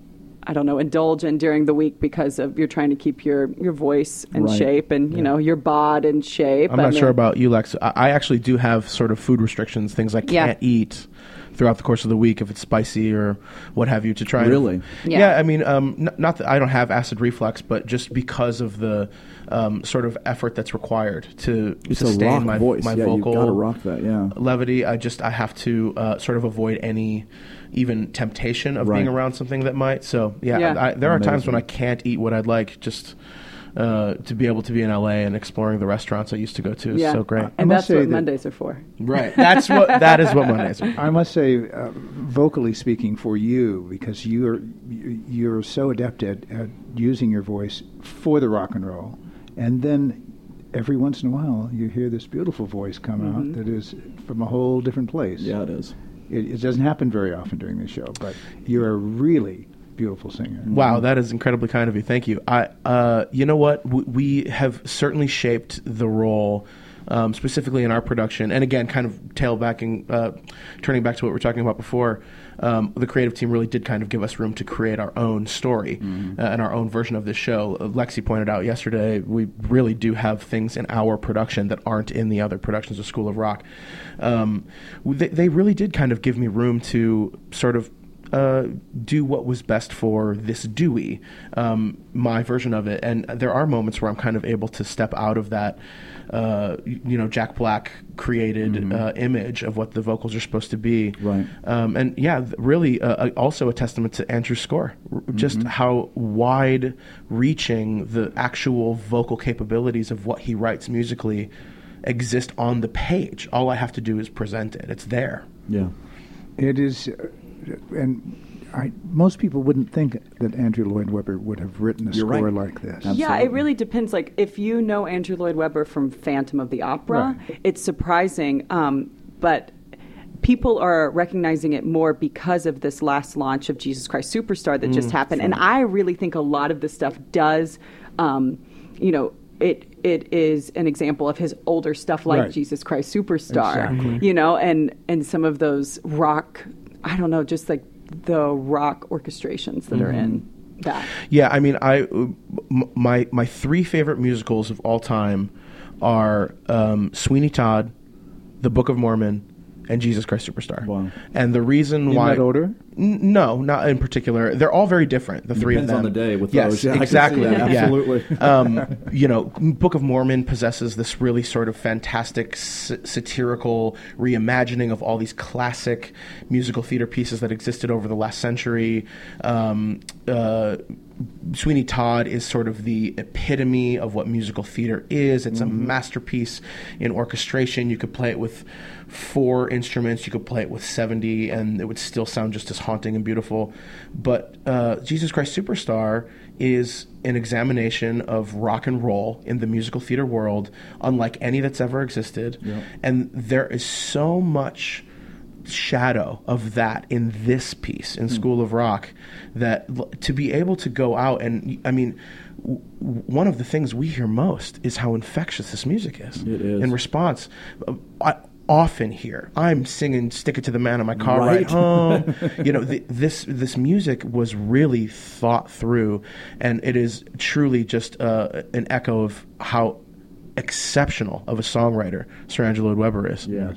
Speaker 5: I don't know, indulge in during the week because of you're trying to keep your, your voice in
Speaker 3: Right.
Speaker 5: shape and, you know, your bod in shape.
Speaker 6: I'm not
Speaker 5: I mean,
Speaker 6: sure about you, Lex. I, I actually do have sort of food restrictions, things I
Speaker 5: Yeah.
Speaker 6: can't eat throughout the course of the week if it's spicy or what have you to try. and-
Speaker 3: Really?
Speaker 5: Yeah.
Speaker 6: Yeah. I mean, um, n- not that I don't have acid reflux, but just because of the um, sort of effort that's required to
Speaker 3: It's a
Speaker 6: sustain
Speaker 3: rock
Speaker 6: my
Speaker 3: voice.
Speaker 6: my
Speaker 3: yeah,
Speaker 6: vocal
Speaker 3: you gotta rock that. Yeah.
Speaker 6: levity, I just I have to uh, sort of avoid any even temptation of
Speaker 3: Right.
Speaker 6: being around something that might. So yeah,
Speaker 5: Yeah.
Speaker 6: I, there are times when I
Speaker 3: Amazing.
Speaker 6: can't eat what I'd like just uh, to be able to be in L A and exploring the restaurants I used to go to is
Speaker 5: Yeah.
Speaker 6: so great.
Speaker 4: I
Speaker 5: And
Speaker 4: must
Speaker 5: that's what
Speaker 4: say that-
Speaker 5: Mondays are for.
Speaker 6: Right. That's what that is what Mondays are.
Speaker 4: I must say, uh, vocally speaking, for you, because you're you're so adept at, at using your voice for the rock and roll, and then every once in a while you hear this beautiful voice come
Speaker 5: Mm-hmm.
Speaker 4: out that is from a whole different place.
Speaker 3: Yeah, it is.
Speaker 4: It, it doesn't happen very often during the show, but you're a really beautiful singer.
Speaker 6: Wow, that is incredibly kind of you. Thank you. I, uh, you know what? We, we have certainly shaped the role, um, specifically in our production. And again, kind of tail backing, uh, turning back to what we were talking about before. Um, the creative team really did kind of give us room to create our own story uh, and our own version of this show. Uh, Lexi pointed out yesterday, we really do have things in our production that aren't in the other productions of School of Rock. Um, they, they really did kind of give me room to sort of uh, do what was best for this Dewey, um, my version of it. And there are moments where I'm kind of able to step out of that, uh, you, you know, Jack Black created
Speaker 3: Mm-hmm.
Speaker 6: uh, image of what the vocals are supposed to be.
Speaker 3: Right.
Speaker 6: Um, and yeah, th- really uh, also a testament to Andrew's score, R- just
Speaker 3: Mm-hmm.
Speaker 6: how wide reaching the actual vocal capabilities of what he writes musically exist on the page. All I have to do is present it. It's there.
Speaker 3: Yeah.
Speaker 4: It is, uh, and I, most people wouldn't think that Andrew Lloyd Webber would have written a
Speaker 3: You're
Speaker 4: score
Speaker 3: right.
Speaker 4: like this.
Speaker 3: Absolutely.
Speaker 5: Yeah, it really depends. Like, if you know Andrew Lloyd Webber from Phantom of the Opera,
Speaker 4: Right.
Speaker 5: it's surprising. Um, but people are recognizing it more because of this last launch of Jesus Christ Superstar that just happened. And I really think a lot of this stuff does, um, you know, it it is an example of his older stuff like
Speaker 4: Right.
Speaker 5: Jesus Christ Superstar,
Speaker 4: Exactly.
Speaker 5: you know, and, and some of those rock, I don't know, just like the rock orchestrations that are in that.
Speaker 6: Yeah, I mean, I m- my my three favorite musicals of all time are um, Sweeney Todd, The Book of Mormon, and Jesus Christ Superstar.
Speaker 3: Wow.
Speaker 6: And the reason
Speaker 4: In
Speaker 6: why
Speaker 4: that order?
Speaker 6: N- no, not in particular. They're all very different. The three of
Speaker 3: Depends
Speaker 6: them.
Speaker 3: on the day with
Speaker 6: yes,
Speaker 3: those. Yeah, I can see
Speaker 6: exactly.
Speaker 3: that.
Speaker 6: Yeah.
Speaker 3: Absolutely.
Speaker 6: um, you know, Book of Mormon possesses this really sort of fantastic s- satirical reimagining of all these classic musical theater pieces that existed over the last century. Um, uh, Sweeney Todd is sort of the epitome of what musical theater is. It's
Speaker 3: Mm-hmm.
Speaker 6: a masterpiece in orchestration. You could play it with four instruments. You could play it with seventy, and it would still sound just as haunting and beautiful. But uh, Jesus Christ Superstar is an examination of rock and roll in the musical theater world, unlike any that's ever existed.
Speaker 3: Yep.
Speaker 6: And there is so much shadow of that in this piece in School of Rock that l- to be able to go out and I mean w- one of the things we hear most is how infectious this music is.
Speaker 3: It is.
Speaker 6: In response, uh, I often hear I'm singing "Stick It to the Man" in my car
Speaker 3: Right.
Speaker 6: ride home. You know, th- this this music was really thought through, and it is truly just uh, an echo of how exceptional of a songwriter Sir Andrew Lloyd Webber is.
Speaker 3: Yes.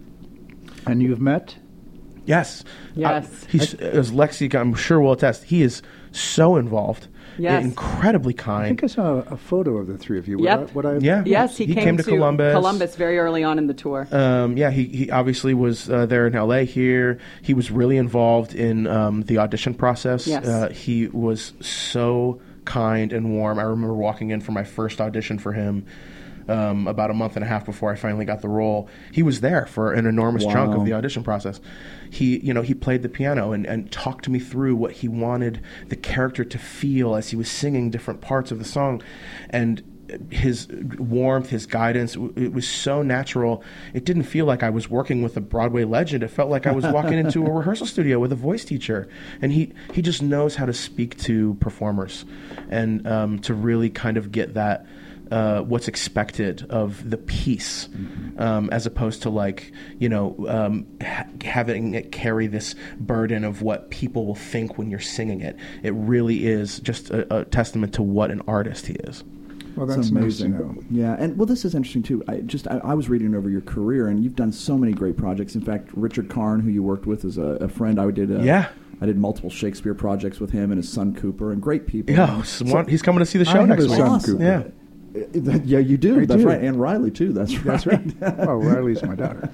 Speaker 4: And you've met?
Speaker 6: Yes.
Speaker 5: Yes.
Speaker 6: Uh, he's, as Lexi, I'm sure will attest, he is so involved.
Speaker 5: Yes.
Speaker 6: Incredibly
Speaker 4: I
Speaker 6: kind.
Speaker 4: think I saw a photo of the three of you.
Speaker 5: Yep.
Speaker 4: Would I, would I,
Speaker 6: Yeah.
Speaker 5: Yes, he,
Speaker 6: He
Speaker 5: came,
Speaker 6: came to Columbus.
Speaker 5: Columbus very early on in the tour.
Speaker 6: Um, yeah, he, he obviously was uh, there in L A here. He was really involved in um, the audition process.
Speaker 5: Yes.
Speaker 6: Uh, he was so kind and warm. I remember walking in for my first audition for him um, about a month and a half before I finally got the role. He was there for an enormous chunk
Speaker 3: Wow.
Speaker 6: of the audition process. He, you know, he played the piano and, and talked me through what he wanted the character to feel as he was singing different parts of the song. And his warmth, his guidance, w- it was so natural. It didn't feel like I was working with a Broadway legend. It felt like I was walking into a rehearsal studio with a voice teacher. And he, he just knows how to speak to performers and um, to really kind of get that uh, what's expected of the piece, mm-hmm. um, as opposed to like you know um, ha- having it carry this burden of what people will think when you're singing it. It really is just a, a testament to what an artist he is.
Speaker 4: Well, that's
Speaker 3: it's amazing.
Speaker 4: Nice to know.
Speaker 3: Yeah, and well, this is interesting too. I just I, I was reading over your career, and you've done so many great projects. In fact, Richard Karn, who you worked with, is a, a friend. I did. A,
Speaker 6: yeah.
Speaker 3: I did multiple Shakespeare projects with him and his son Cooper, and great people.
Speaker 6: Yeah,
Speaker 3: so,
Speaker 6: he's coming to see the show
Speaker 4: I
Speaker 6: next
Speaker 4: have a
Speaker 6: week.
Speaker 4: son,
Speaker 3: awesome.
Speaker 4: Cooper.
Speaker 3: Yeah. Yeah, you do.
Speaker 4: I
Speaker 3: That's
Speaker 4: do.
Speaker 3: right. And Riley, too. That's right.
Speaker 4: That's right. Oh, Riley's my daughter.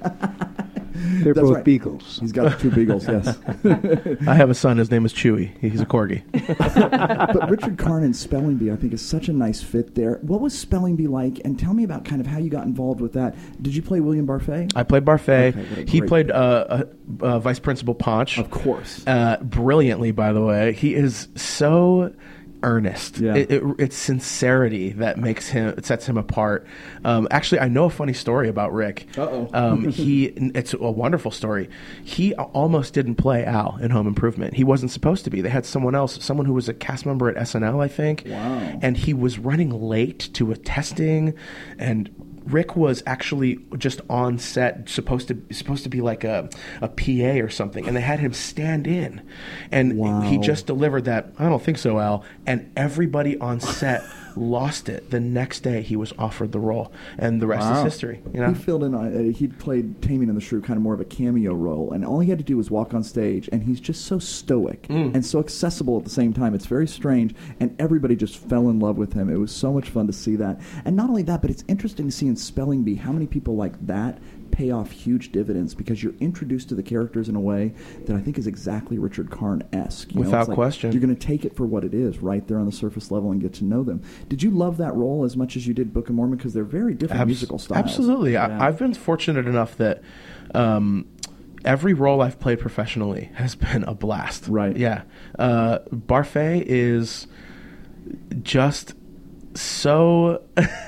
Speaker 4: They're
Speaker 3: That's
Speaker 4: both
Speaker 3: right.
Speaker 4: beagles.
Speaker 3: He's got two beagles, yes.
Speaker 6: I have a son. His name is Chewy. He's a corgi.
Speaker 3: But Richard Karn and Spelling Bee, I think, is such a nice fit there. What was Spelling Bee like? And tell me about kind of how you got involved with that. Did you play William Barfay?
Speaker 6: I played Barfay.
Speaker 3: Okay,
Speaker 6: he
Speaker 3: great-
Speaker 6: played uh, uh, uh, Vice Principal Ponch.
Speaker 3: Of course.
Speaker 6: Uh, brilliantly, by the way. He is so earnest.
Speaker 3: Yeah.
Speaker 6: It, it, it's sincerity that makes him, it sets him apart. Um, actually, I know a funny story about Rick.
Speaker 3: Uh-oh.
Speaker 6: Um, he, it's a wonderful story. He almost didn't play Al in Home Improvement. He wasn't supposed to be. They had someone else, someone who was a cast member at S N L, I think.
Speaker 3: Wow.
Speaker 6: And he was running late to a testing, and Rick was actually just on set, supposed to supposed to be like a, a P A or something, and they had him stand in, and
Speaker 3: Wow.
Speaker 6: he just delivered that. I don't think so, Al. And everybody on set lost it. The next day, he was offered the role, and the rest
Speaker 4: Wow.
Speaker 6: is history. You know,
Speaker 3: He filled in. Uh, he played Taming in the Shrew, kind of more of a cameo role, and all he had to do was walk on stage, and he's just so stoic
Speaker 6: Mm.
Speaker 3: and so accessible at the same time. It's very strange, and everybody just fell in love with him. It was so much fun to see that, and not only that, but it's interesting to see in Spelling Bee how many people like that pay off huge dividends because you're introduced to the characters in a way that I think is exactly Richard Karn-esque. You know,
Speaker 6: Without
Speaker 3: it's like
Speaker 6: question.
Speaker 3: You're going to take it for what it is right there on the surface level and get to know them. Did you love that role as much as you did Book of Mormon? Because they're very different
Speaker 6: Abs-
Speaker 3: musical styles.
Speaker 6: Absolutely.
Speaker 3: Yeah.
Speaker 6: I, I've been fortunate enough that um, every role I've played professionally has been a blast.
Speaker 3: Right.
Speaker 6: Yeah. Uh, Barfay is just so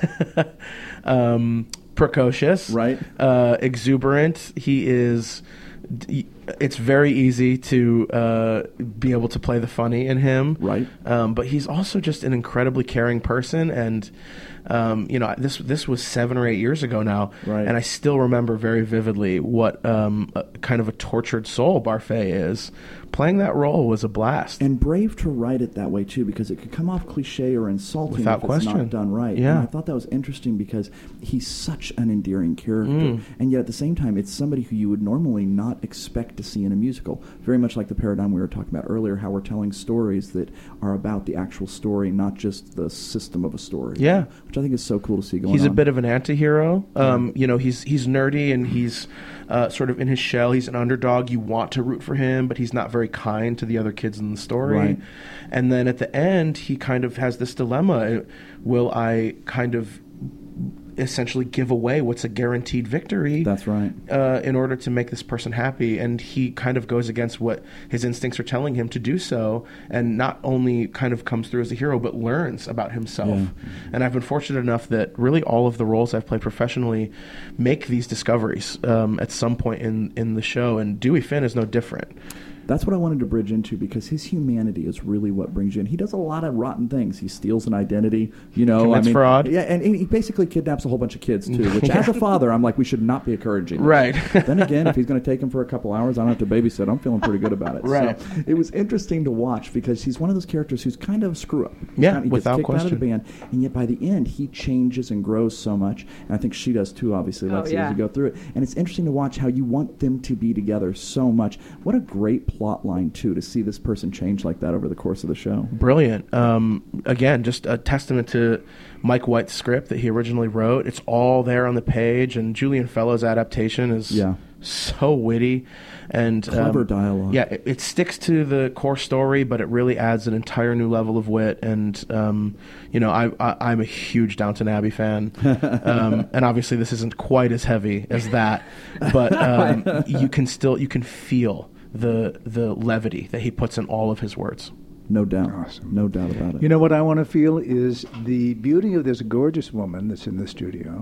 Speaker 6: um, precocious,
Speaker 3: Right.
Speaker 6: Uh, exuberant. He is. d- It's very easy to uh, be able to play the funny in him,
Speaker 3: Right.
Speaker 6: Um, but he's also just an incredibly caring person, and um, you know, this this was seven or eight years ago now,
Speaker 3: Right.
Speaker 6: and I still remember very vividly what um, a, kind of a tortured soul Barfay is. Playing that role was a blast.
Speaker 3: And brave to write it that way, too, because it could come off cliche or insulting
Speaker 6: Without
Speaker 3: if it's
Speaker 6: question.
Speaker 3: not done right.
Speaker 6: Yeah.
Speaker 3: And I thought that was interesting because he's such an endearing character.
Speaker 6: Mm.
Speaker 3: And yet at the same time, it's somebody who you would normally not expect to see in a musical. Very much like the paradigm we were talking about earlier, how we're telling stories that are about the actual story, not just the system of a story.
Speaker 6: Yeah.
Speaker 3: Which I think is so cool to see going
Speaker 6: He's
Speaker 3: on.
Speaker 6: a bit of an anti-hero. Um, you know, he's he's nerdy and he's uh, sort of in his shell. He's an underdog. You want to root for him, but he's not very kind to the other kids in the story.
Speaker 3: Right.
Speaker 6: And then at the end, he kind of has this dilemma. Will I kind of essentially give away what's a guaranteed victory?
Speaker 3: That's right.
Speaker 6: Uh, in order to make this person happy, and he kind of goes against what his instincts are telling him to do so, and not only kind of comes through as a hero, but learns about himself.
Speaker 3: Yeah.
Speaker 6: And I've been fortunate enough that really all of the roles I've played professionally make these discoveries um, at some point in, in the show, and Dewey Finn is no different.
Speaker 3: That's what I wanted to bridge into because his humanity is really what brings you in. He does a lot of rotten things. He steals an identity, you know.
Speaker 6: Commits
Speaker 3: I mean,
Speaker 6: fraud.
Speaker 3: Yeah, and, and he basically kidnaps a whole bunch of kids too. Which, as a father, I'm like, we should not be encouraging. this.
Speaker 6: Right.
Speaker 3: Then again, if he's going to take him for a couple hours, I don't have to babysit. I'm feeling pretty good about it.
Speaker 6: Right.
Speaker 3: So it was interesting to watch because he's one of those characters who's kind of a screw up. He's
Speaker 6: Yeah,
Speaker 3: kind of, he
Speaker 6: without
Speaker 3: gets kicked out of the
Speaker 6: question.
Speaker 3: band, and yet by the end, he changes and grows so much. And I think she does too. Obviously,
Speaker 5: Oh,
Speaker 3: Lexi,
Speaker 5: yeah.
Speaker 3: as you go through it, and it's interesting to watch how you want them to be together so much. What a great plot line too, to see this person change like that over the course of the show.
Speaker 6: Brilliant. Um, again, just a testament to Mike White's script that he originally wrote. It's all there on the page, and Julian Fellowes' adaptation is
Speaker 3: Yeah.
Speaker 6: so witty and
Speaker 3: Clever
Speaker 6: um,
Speaker 3: dialogue.
Speaker 6: Yeah, it, it sticks to the core story, but it really adds an entire new level of wit. And um, you know, I, I, I'm a huge Downton Abbey fan, um, and obviously this isn't quite as heavy as that, but um, you can still you can feel the the levity that he puts in all of his words.
Speaker 3: No doubt.
Speaker 4: Awesome.
Speaker 3: No doubt about it.
Speaker 4: You know what I want to feel is the beauty of this gorgeous woman that's in the studio,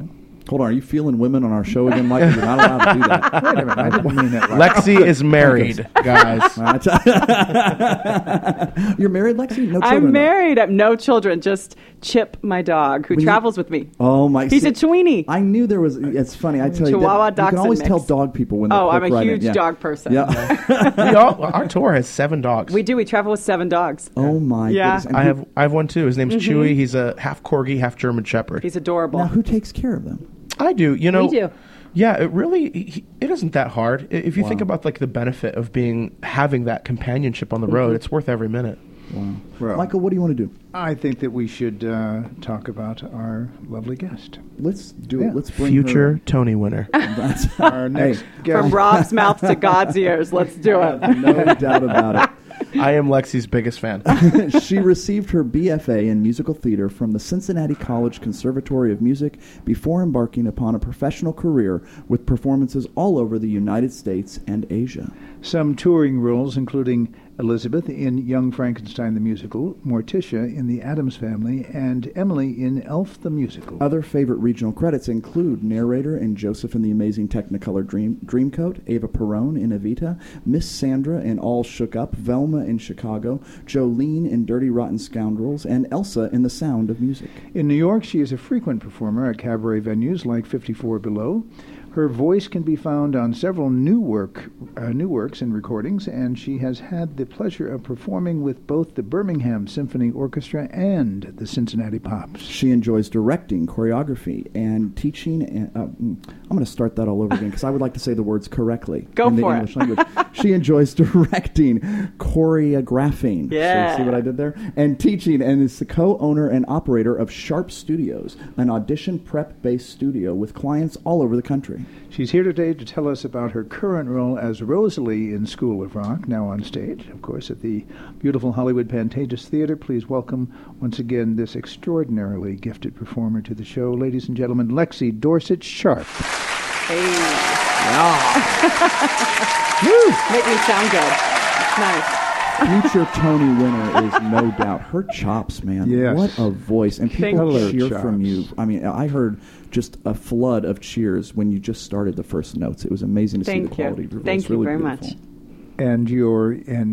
Speaker 3: Hold on, are you feeling women on our show again, Michael? You're not allowed to do that.
Speaker 4: Wait a minute, I didn't mean that. Right.
Speaker 6: Lexi is married, guys.
Speaker 3: You're married, Lexi? No children?
Speaker 5: I'm
Speaker 3: though.
Speaker 5: married. I have no children. Just Chip, my dog, who
Speaker 3: When you-
Speaker 5: travels with me.
Speaker 3: Oh my!
Speaker 5: He's
Speaker 3: see,
Speaker 5: a Tweenie.
Speaker 3: I knew there was. It's funny. I tell you,
Speaker 5: Chihuahua
Speaker 3: that, you can
Speaker 5: dachshund
Speaker 3: always
Speaker 5: mix.
Speaker 3: tell dog people when. They're
Speaker 5: Oh, I'm
Speaker 3: quick
Speaker 5: a
Speaker 3: riding.
Speaker 5: huge
Speaker 3: Yeah.
Speaker 5: dog person.
Speaker 3: Yeah.
Speaker 6: We all, our tour has seven dogs.
Speaker 5: We do. We travel with seven dogs.
Speaker 3: Oh my!
Speaker 5: Yeah.
Speaker 3: Goodness. And
Speaker 6: I
Speaker 3: who-
Speaker 6: have I have one too. His name's
Speaker 5: Mm-hmm.
Speaker 6: Chewy. He's a half corgi, half German Shepherd.
Speaker 5: He's adorable.
Speaker 3: Now, who takes care of them?
Speaker 6: I do. You know.
Speaker 5: We do.
Speaker 6: Yeah, it really he, it isn't that hard. I- If you think
Speaker 3: Wow.
Speaker 6: about like the benefit of being having that companionship on the road, it's worth every minute.
Speaker 3: Wow.
Speaker 4: Well-
Speaker 3: Michael, what do you want to do?
Speaker 4: I think that we should uh, talk about our lovely guest.
Speaker 3: Let's do
Speaker 4: Yeah.
Speaker 3: it. Let's bring
Speaker 6: Future
Speaker 3: her.
Speaker 6: Tony winner.
Speaker 3: That's
Speaker 4: Our next
Speaker 3: Hey,
Speaker 4: guest.
Speaker 5: From Rob's mouth to God's ears. Let's do it.
Speaker 3: no doubt about it.
Speaker 6: I am Lexi's biggest fan.
Speaker 3: She received her B F A in musical theater from the Cincinnati College Conservatory of Music before embarking upon a professional career with performances all over the United States and Asia.
Speaker 4: Some touring roles, including Elizabeth in Young Frankenstein the Musical, Morticia in The Addams Family, and Emily in Elf the Musical.
Speaker 3: Other favorite regional credits include narrator in Joseph and the Amazing Technicolor Dream, Dreamcoat, Ava Perón in Evita, Miss Sandra in All Shook Up, Velma in Chicago, Jolene in Dirty Rotten Scoundrels, and Elsa in The Sound of Music.
Speaker 4: In New York, she is a frequent performer at cabaret venues like fifty-four Below. Her voice can be found on several new work, uh, new works and recordings, and she has had the pleasure of performing with both the Birmingham Symphony Orchestra and the Cincinnati Pops.
Speaker 3: She enjoys directing, choreography, and teaching. And, uh, mm, I'm going to start that all over again because I would like to say the words correctly
Speaker 5: Go
Speaker 3: in the
Speaker 5: for it.
Speaker 3: English language. She enjoys directing, choreographing.
Speaker 5: Yeah.
Speaker 3: So see what I did there? And teaching, and is the co-owner and operator of Sharp Studios, an audition prep-based studio with clients all over the country.
Speaker 4: She's here today to tell us about her current role as Rosalie in School of Rock, now on stage, of course, at the beautiful Hollywood Pantages Theater. Please welcome once again this extraordinarily gifted performer to the show, ladies and gentlemen, Lexi Dorset Sharp.
Speaker 5: Hey. Make me sound good. It's nice.
Speaker 3: Future Tony winner is no doubt. Her chops, man.
Speaker 4: Yes.
Speaker 3: What a voice. And people
Speaker 4: Thank you.
Speaker 3: cheer from
Speaker 4: Chops.
Speaker 3: you. I mean, I heard just a flood of cheers when you just started the first notes. It was amazing to see
Speaker 5: Thank
Speaker 3: the quality
Speaker 5: you.
Speaker 3: of your voice.
Speaker 5: Thank you
Speaker 3: Really
Speaker 5: very
Speaker 3: beautiful.
Speaker 5: much.
Speaker 4: And your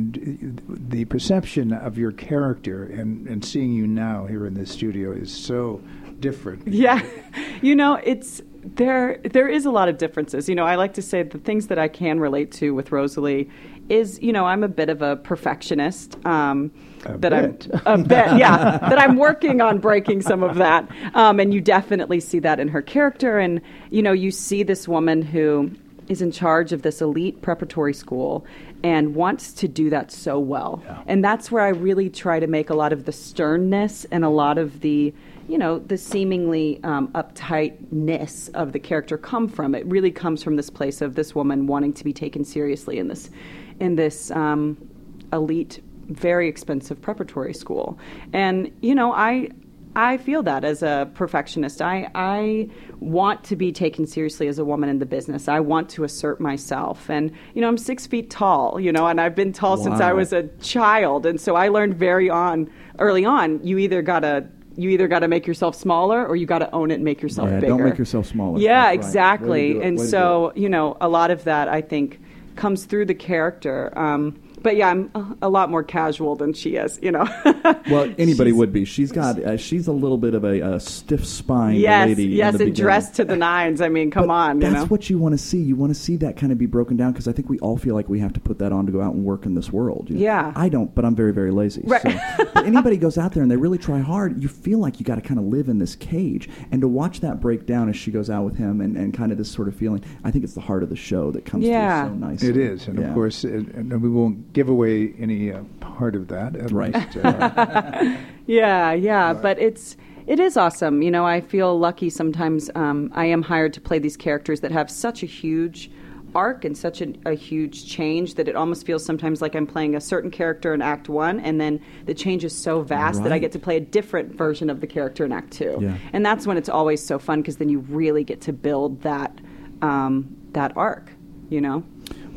Speaker 4: and the perception of your character and, and seeing you now here in this studio is so different.
Speaker 5: Yeah. You know, it's there there is a lot of differences. You know, I like to say the things that I can relate to with Rosalie is, you know, I'm a bit of a perfectionist. Um,
Speaker 4: A
Speaker 5: that
Speaker 4: bit.
Speaker 5: I'm a bit, yeah. That I'm working on breaking some of that. Um, and you definitely see that in her character. And, you know, you see this woman who is in charge of this elite preparatory school and wants to do that so well.
Speaker 4: Yeah.
Speaker 5: And that's where I really try to make a lot of the sternness and a lot of the, you know, the seemingly um, uptightness of the character come from. It really comes from this place of this woman wanting to be taken seriously in this, in this um, elite, very expensive preparatory school. And, you know, I I feel that as a perfectionist. I, I want to be taken seriously as a woman in the business. I want to assert myself. And, you know, I'm six feet tall, you know, and I've been tall since I
Speaker 3: Wow.
Speaker 5: was a child. And so I learned very on, early on, you either got to you either got to make yourself smaller or you got to own it and make yourself
Speaker 3: Yeah,
Speaker 5: bigger.
Speaker 3: don't make yourself smaller.
Speaker 5: Yeah,
Speaker 3: That's right.
Speaker 5: exactly.
Speaker 3: Way to do it.
Speaker 5: And
Speaker 3: Way to
Speaker 5: so,
Speaker 3: do
Speaker 5: you know, a lot of that, I think, comes through the character. Um, but yeah, I'm a- a lot more casual than she is, you know.
Speaker 3: Well, anybody
Speaker 5: She's-
Speaker 3: would be. She's got. Uh, she's a little bit of a, a stiff-spined
Speaker 5: Yes,
Speaker 3: lady. in
Speaker 5: yes,
Speaker 3: the
Speaker 5: and
Speaker 3: beginning.
Speaker 5: dressed to the nines. I mean, come
Speaker 3: But
Speaker 5: on,
Speaker 3: that's
Speaker 5: you know.
Speaker 3: what you want to see. You want to see that kind of be broken down because I think we all feel like we have to put that on to go out and work in this world. you know?
Speaker 5: Yeah.
Speaker 3: I don't, but I'm very, very lazy.
Speaker 5: Right.
Speaker 3: So. But anybody goes out there and they really try hard, you feel like you got to kind of live in this cage. And to watch that break down as she goes out with him and, and kind of this sort of feeling, I think it's the heart of the show that comes
Speaker 5: Yeah.
Speaker 3: through so nicely.
Speaker 4: It is, and
Speaker 3: Yeah.
Speaker 4: of course, it, and we won't give away any uh, part of that. At
Speaker 3: Right.
Speaker 4: least, uh,
Speaker 5: Yeah, yeah, but it's it is awesome. You know, I feel lucky sometimes. Um, I am hired to play these characters that have such a huge arc and such a, a huge change that it almost feels sometimes like I'm playing a certain character in Act One, and then the change is so vast that I
Speaker 3: Right.
Speaker 5: get to play a different version of the character in Act Two.
Speaker 3: Yeah.
Speaker 5: And that's when it's always so fun because then you really get to build that um, that arc. You know.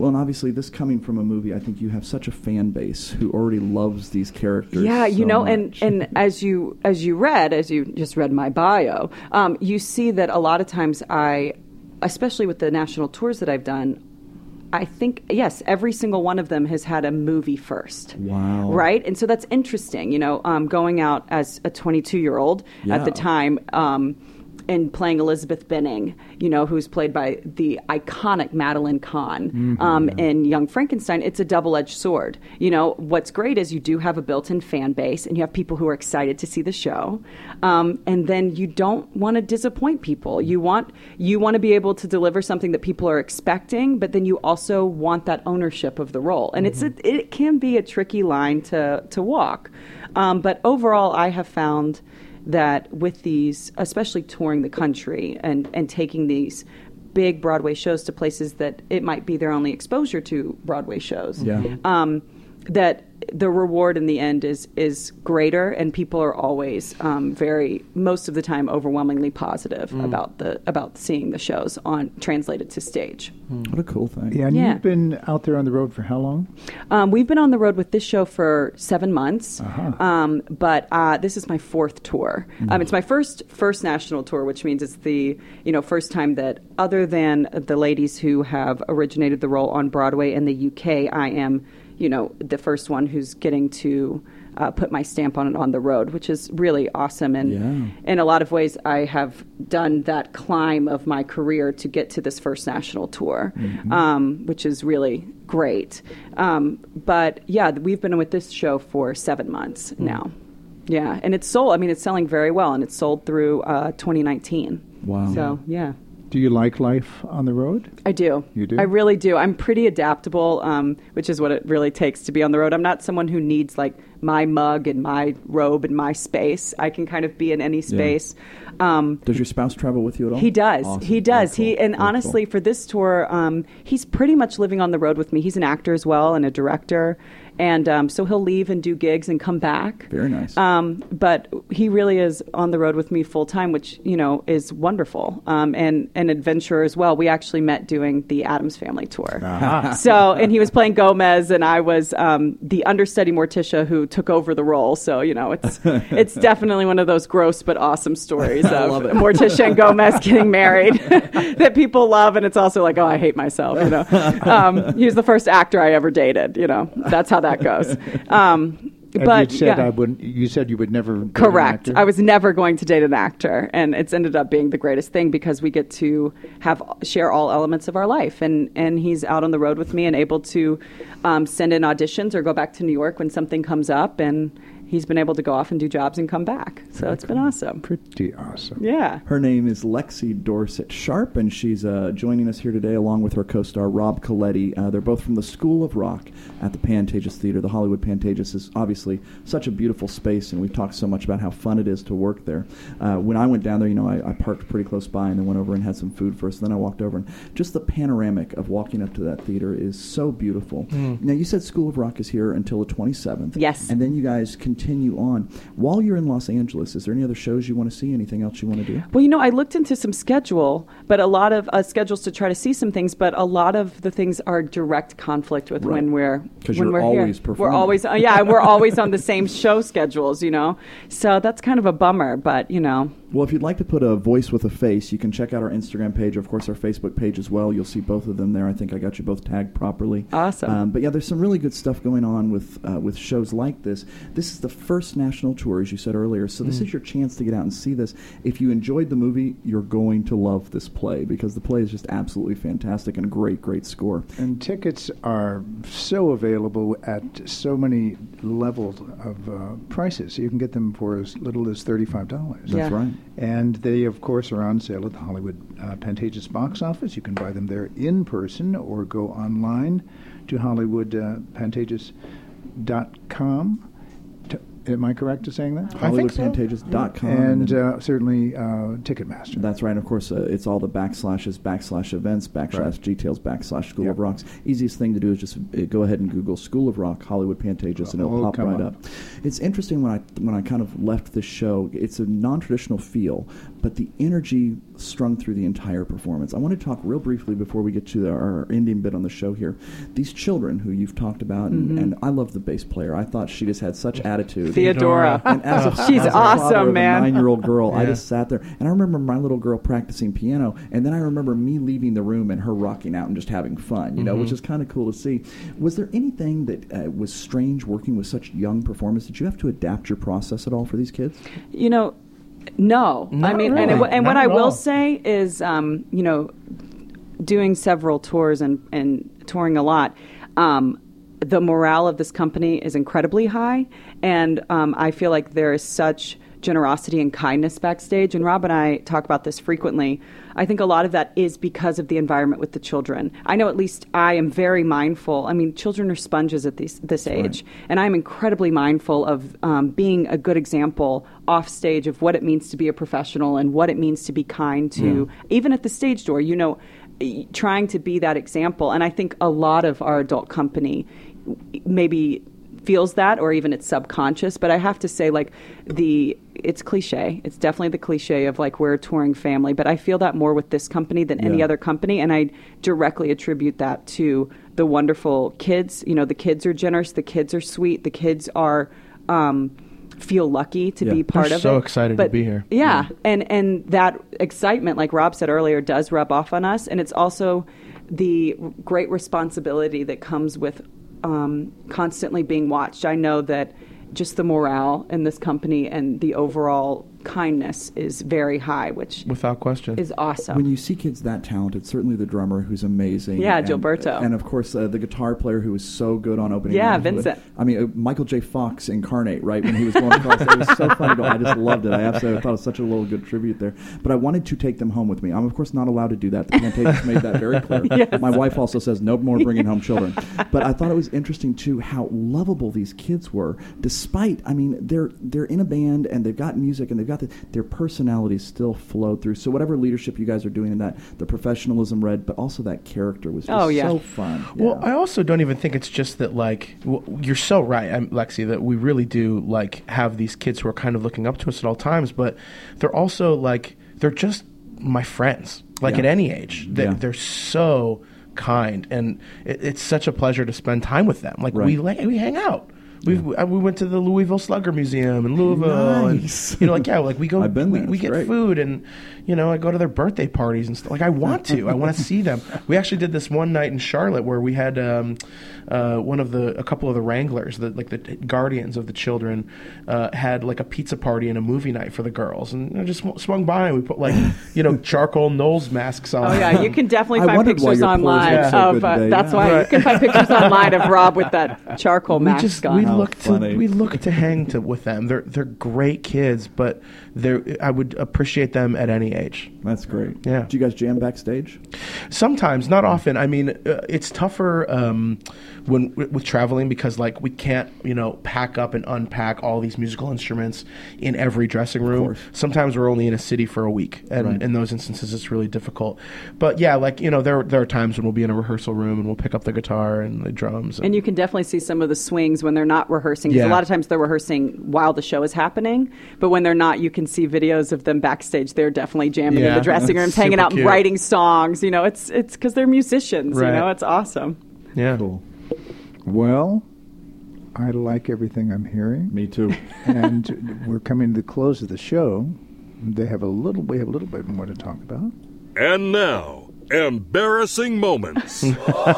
Speaker 3: Well, and obviously, this coming from a movie, I think you have such a fan base who already loves these characters.
Speaker 5: Yeah, you
Speaker 3: so
Speaker 5: know,
Speaker 3: much.
Speaker 5: and, and as you as you read, as you just read my bio, um, you see that a lot of times I, especially with the national tours that I've done, I think, yes, every single one of them has had a movie first.
Speaker 3: Wow.
Speaker 5: Right? And so that's interesting, you know, um, going out as a twenty-two-year-old
Speaker 3: Yeah.
Speaker 5: at the time um, and playing Elizabeth Benning, you know, who's played by the iconic Madeline Kahn
Speaker 3: Mm-hmm,
Speaker 5: um,
Speaker 3: yeah.
Speaker 5: in Young Frankenstein. It's a double-edged sword. You know, what's great is you do have a built-in fan base and you have people who are excited to see the show. Um, and then you don't want to disappoint people. You want you want to be able to deliver something that people are expecting, but then you also want that ownership of the role. And
Speaker 3: Mm-hmm.
Speaker 5: it's a, it can be a tricky line to, to walk. Um, but overall, I have found that with these, especially touring the country and, and taking these big Broadway shows to places that it might be their only exposure to Broadway shows,
Speaker 3: Yeah.
Speaker 5: um, that the reward in the end is is greater, and people are always um, very, most of the time, overwhelmingly positive
Speaker 3: Mm.
Speaker 5: about the about seeing the shows on translated to stage.
Speaker 3: What a cool thing.
Speaker 4: Yeah, and
Speaker 5: Yeah.
Speaker 4: you've been out there on the road for how long?
Speaker 5: Um, we've been on the road with this show for seven months,
Speaker 4: Uh-huh.
Speaker 5: um, but uh, this is my fourth tour. Um, it's my first first national tour, which means it's the you know first time that, other than the ladies who have originated the role on Broadway in the U K, I am you know the first one who's getting to uh, put my stamp on it on the road, which is really awesome. And
Speaker 3: Yeah.
Speaker 5: in a lot of ways, I have done that climb of my career to get to this first national tour, um, which is really great. Um, but yeah, we've been with this show for seven months now. Yeah, and it's sold. I mean, it's selling very well, and it's sold through uh, twenty nineteen.
Speaker 3: Wow.
Speaker 5: So yeah.
Speaker 4: Do you like life on the road?
Speaker 5: I do.
Speaker 4: You do?
Speaker 5: I really do. I'm pretty adaptable, um, which is what it really takes to be on the road. I'm not someone who needs like my mug and my robe and my space. I can kind of be in any space. Um,
Speaker 3: Does your spouse travel with you at all?
Speaker 5: he does.
Speaker 3: Awesome.
Speaker 5: He does.
Speaker 3: Very
Speaker 5: He
Speaker 3: cool.
Speaker 5: and
Speaker 3: Very
Speaker 5: honestly,
Speaker 3: cool.
Speaker 5: for this tour, um, he's pretty much living on the road with me. He's an actor as well and a director, and um, so he'll leave and do gigs and come back.
Speaker 3: Very nice.
Speaker 5: Um, but he really is on the road with me full time, which you know is wonderful, um, and an adventurer as well. We actually met doing the Addams Family tour. So, and he was playing Gomez, and I was um, the understudy Morticia who took over the role. So, you know, it's it's definitely one of those gross but awesome stories of
Speaker 3: love it.
Speaker 5: Morticia and Gomez getting married that people love, and it's also like, oh, I hate myself. You know, um, he was the first actor I ever dated. You know, that's how that goes. Um,
Speaker 4: And
Speaker 5: but
Speaker 4: you said
Speaker 5: yeah.
Speaker 4: I wouldn't. You said you would never. date an
Speaker 5: Correct.
Speaker 4: actor?
Speaker 5: I was never going to date an actor, and it's ended up being the greatest thing because we get to have share all elements of our life, and and he's out on the road with me and able to um, send in auditions or go back to New York when something comes up, and he's been able to go off and do jobs and come back. So it's been awesome.
Speaker 4: Pretty awesome.
Speaker 5: Yeah.
Speaker 3: Her name is Lexi Dorset Sharp, and she's uh, joining us here today along with her co-star Rob Coletti. Uh, they're both from the School of Rock at the Pantages Theater. The Hollywood Pantages is obviously such a beautiful space, and we've talked so much about how fun it is to work there. Uh, when I went down there, you know, I, I parked pretty close by and then went over and had some food first. Then I walked over, and just the panoramic of walking up to that theater is so beautiful. Now, you said School of Rock is here until the twenty-seventh.
Speaker 5: Yes.
Speaker 3: And then you guys continue on. While you're in Los Angeles, is there any other shows you want to see? Anything else you want to do?
Speaker 5: Well, you know, I looked into some schedule, but a lot of uh, schedules to try to see some things, but a lot of the things are direct conflict with
Speaker 3: Right.
Speaker 5: when we're
Speaker 3: 'Cause
Speaker 5: when
Speaker 3: you're
Speaker 5: we're
Speaker 3: always
Speaker 5: here.
Speaker 3: performing.
Speaker 5: We're always, uh, yeah, we're always on the same show schedules, you know. So that's kind of a bummer, but you know.
Speaker 3: Well, if you'd like to put a voice with a face, you can check out our Instagram page, of course, our Facebook page as well. You'll see both of them there. I think I got you both tagged properly.
Speaker 5: Awesome.
Speaker 3: Um, but yeah, there's some really good stuff going on with uh, with shows like this. This is the first national tour, as you said earlier, so this is your chance to get out and see this. If you enjoyed the movie, you're going to love this play because the play is just absolutely fantastic and a great, great score.
Speaker 4: And tickets are so available at so many levels of uh, prices. You can get them for as little as thirty-five dollars.
Speaker 3: That's
Speaker 5: Yeah.
Speaker 3: right.
Speaker 4: And they, of course, are on sale at the Hollywood uh, Pantages box office. You can buy them there in person or go online to Hollywood Pantages dot com. Am I correct in saying that?
Speaker 3: Hollywood Pantages dot com.
Speaker 4: And uh, certainly uh, Ticketmaster.
Speaker 3: That's right. And of course, uh, it's all the backslashes, backslash events, backslash
Speaker 4: Right.
Speaker 3: details, backslash School
Speaker 4: Yep.
Speaker 3: of Rock's. Easiest thing to do is just uh, go ahead and Google School of Rock, Hollywood Pantages, and it'll
Speaker 4: Oh,
Speaker 3: pop
Speaker 4: come
Speaker 3: right
Speaker 4: on.
Speaker 3: up. It's interesting when I when I kind of left this show. It's a non-traditional feel, but the energy strung through the entire performance. I want to talk real briefly before we get to the, our ending bit on the show here. These children who you've talked about, and,
Speaker 5: Mm-hmm.
Speaker 3: and I love the bass player. I thought she just had such attitude.
Speaker 5: Theodora.
Speaker 3: And as a,
Speaker 5: She's
Speaker 3: as a
Speaker 5: awesome,
Speaker 3: father of
Speaker 5: man.
Speaker 3: A nine-year-old girl, I
Speaker 6: Yeah.
Speaker 3: just sat there, and I remember my little girl practicing piano, and then I remember me leaving the room and her rocking out and just having fun, you know, which is kind of cool to see. Was there anything that uh, was strange working with such young performers? Did you have to adapt your process at all for these kids?
Speaker 5: You know, no.
Speaker 6: Not
Speaker 5: I mean, and,
Speaker 6: really.
Speaker 5: and
Speaker 6: Not
Speaker 5: what I
Speaker 6: at
Speaker 5: will
Speaker 6: all.
Speaker 5: say is, um, you know, doing several tours and, and touring a lot, um, the morale of this company is incredibly high, and um, I feel like there is such generosity and kindness backstage. And Rob and I talk about this frequently. I think a lot of that is because of the environment with the children. I know at least I am very mindful. I mean, children are sponges at this, this age, and I'm incredibly mindful of um, being a good example off stage of what it means to be a professional and what it means to be kind to, even at the stage door, you know, y- trying to be that example. And I think a lot of our adult company maybe feels that, or even it's subconscious. But I have to say, like, the it's cliche. It's definitely the cliche of like we're a touring family. But I feel that more with this company than any
Speaker 3: Yeah.
Speaker 5: other company, and I directly attribute that to the wonderful kids. You know, the kids are generous. The kids are sweet. The kids are. Um, feel lucky to
Speaker 3: Yeah.
Speaker 5: be part
Speaker 6: They're
Speaker 5: of it.
Speaker 6: so excited to
Speaker 5: But
Speaker 6: be here.
Speaker 5: Yeah, and and that excitement, like Rob said earlier, does rub off on us, and it's also the great responsibility that comes with um, constantly being watched. I know that just the morale in this company and the overall kindness is very high, which
Speaker 6: Without question.
Speaker 5: is awesome.
Speaker 3: When you see kids that talented, certainly the drummer who's amazing.
Speaker 5: Yeah,
Speaker 3: and,
Speaker 5: Gilberto.
Speaker 3: And of course, uh, the guitar player who was so good on opening
Speaker 5: Yeah,
Speaker 3: night.
Speaker 5: Vincent.
Speaker 3: I mean, uh, Michael J. Fox incarnate, right? When he was going across, it was so funny. To, I just loved it. I absolutely thought it was such a little good tribute there. But I wanted to take them home with me. I'm, of course, not allowed to do that. The Pantages made that very clear.
Speaker 5: Yes.
Speaker 3: My wife also says no more bringing home children. But I thought it was interesting, too, how lovable these kids were, despite, I mean, they're they're in a band and they've got music and they've got the, their personalities still flowed through. So whatever leadership you guys are doing in that, the professionalism read, but also that character was just
Speaker 5: Oh, yeah.
Speaker 3: so fun.
Speaker 6: Well,
Speaker 3: Yeah.
Speaker 6: I also don't even think it's just that, like, well, you're so right, I'm, Lexi, that we really do, like, have these kids who are kind of looking up to us at all times, but they're also, like, they're just my friends, like,
Speaker 3: Yeah.
Speaker 6: at any age. They,
Speaker 3: Yeah.
Speaker 6: They're so kind, and it, it's such a pleasure to spend time with them. Like, we
Speaker 3: Right.
Speaker 6: la- we hang out. We we we went to the Louisville Slugger Museum in Louisville,
Speaker 3: Nice.
Speaker 6: and you know, like yeah, like we go,
Speaker 3: I've been
Speaker 6: we,
Speaker 3: there.
Speaker 6: we
Speaker 3: It's
Speaker 6: get
Speaker 3: great.
Speaker 6: food, and you know, I go to their birthday parties and stuff. Like I want to, I want to see them. We actually did this one night in Charlotte where we had um, uh, one of the a couple of the Wranglers, the like the guardians of the children, uh, had like a pizza party and a movie night for the girls, and I just sw- swung by and we put like you know charcoal Knowles masks on.
Speaker 5: Oh yeah, you can definitely
Speaker 3: I
Speaker 5: find
Speaker 3: wondered why
Speaker 5: pictures
Speaker 3: your pores
Speaker 5: online
Speaker 3: look so
Speaker 5: of.
Speaker 3: good
Speaker 5: Uh,
Speaker 3: today,
Speaker 5: that's
Speaker 3: yeah.
Speaker 5: why you
Speaker 6: Right.
Speaker 5: can find pictures online of Rob with that charcoal
Speaker 6: we
Speaker 5: mask
Speaker 6: just
Speaker 5: on.
Speaker 6: we
Speaker 3: How
Speaker 6: look to
Speaker 3: funny.
Speaker 6: we look to hang to with them. They're they're great kids, but they're I would appreciate them at any age.
Speaker 3: That's great.
Speaker 6: Yeah.
Speaker 3: Do you guys jam backstage?
Speaker 6: Sometimes, not often. I mean, uh, it's tougher um, when w- with traveling because like we can't, you know, pack up and unpack all these musical instruments in every dressing room.
Speaker 3: course.
Speaker 6: Sometimes we're only in a city for a week, and
Speaker 3: Right.
Speaker 6: in those instances, it's really difficult. But yeah, like you know, there there are times when we'll be in a rehearsal room and we'll pick up the guitar and the drums.
Speaker 5: And you can definitely see some of the swings when they're not rehearsing. 'Cause
Speaker 6: Yeah.
Speaker 5: A lot of times they're rehearsing while the show is happening, but when they're not, you can see videos of them backstage. They're definitely jamming in
Speaker 6: Yeah.
Speaker 5: the dressing rooms, hanging
Speaker 6: Super
Speaker 5: out and
Speaker 6: cute.
Speaker 5: writing songs. You know, it's it's because they're musicians.
Speaker 6: Right.
Speaker 5: You know, it's awesome.
Speaker 6: yeah.
Speaker 3: Cool.
Speaker 4: Well, I like everything I'm hearing,
Speaker 3: Me too.
Speaker 4: and we're coming to the close of the show. They have a little. We have a little bit more to talk about.
Speaker 7: And now, embarrassing moments.
Speaker 3: Do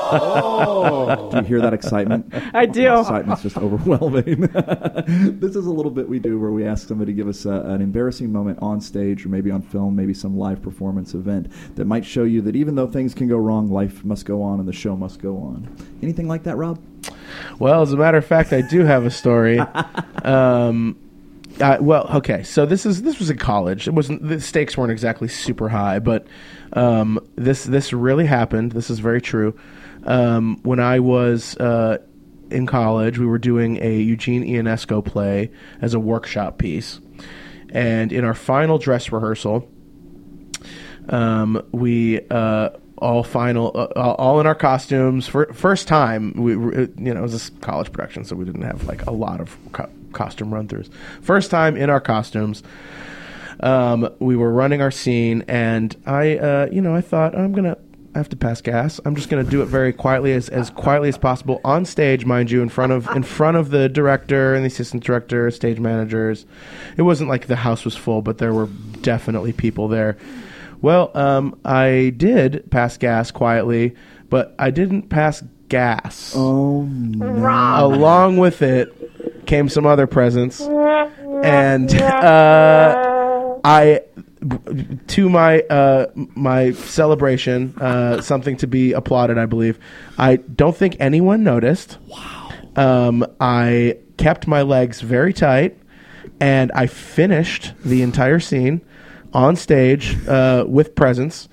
Speaker 3: you hear that excitement?
Speaker 5: I do.
Speaker 3: The excitement's just overwhelming. This is a little bit we do where we ask somebody to give us a, an embarrassing moment on stage or maybe on film, maybe some live performance event that might show you that even though things can go wrong, life must go on and the show must go on. Anything like that, Rob?
Speaker 6: Well, as a matter of fact, I do have a story. um, uh, well, okay, so this is this was in college. It wasn't the stakes weren't exactly super high, but um, this this really happened. This is very true. Um, when I was uh, in college. We were doing a Eugene Ionesco play as a workshop piece. And in our final dress rehearsal, um, we uh, all final, uh, all in our costumes. For first time, we were, you know, it was a college production, so we didn't have like a lot of co- costume run-throughs. First time in our costumes, um, we were running our scene, and I, uh, you know, I thought I'm gonna. I have to pass gas. I'm just going to do it very quietly, as, as quietly as possible, on stage, mind you, in front of in front of the director and the assistant director, stage managers. It wasn't like the house was full, but there were definitely people there. Well, um, I did pass gas quietly, but I didn't pass gas.
Speaker 3: Oh, no.
Speaker 6: Along with it came some other presents, and uh, I. To my uh, my celebration, uh, something to be applauded, I believe. I don't think anyone noticed.
Speaker 3: Wow.
Speaker 6: Um, I kept my legs very tight, and I finished the entire scene on stage uh, with presents.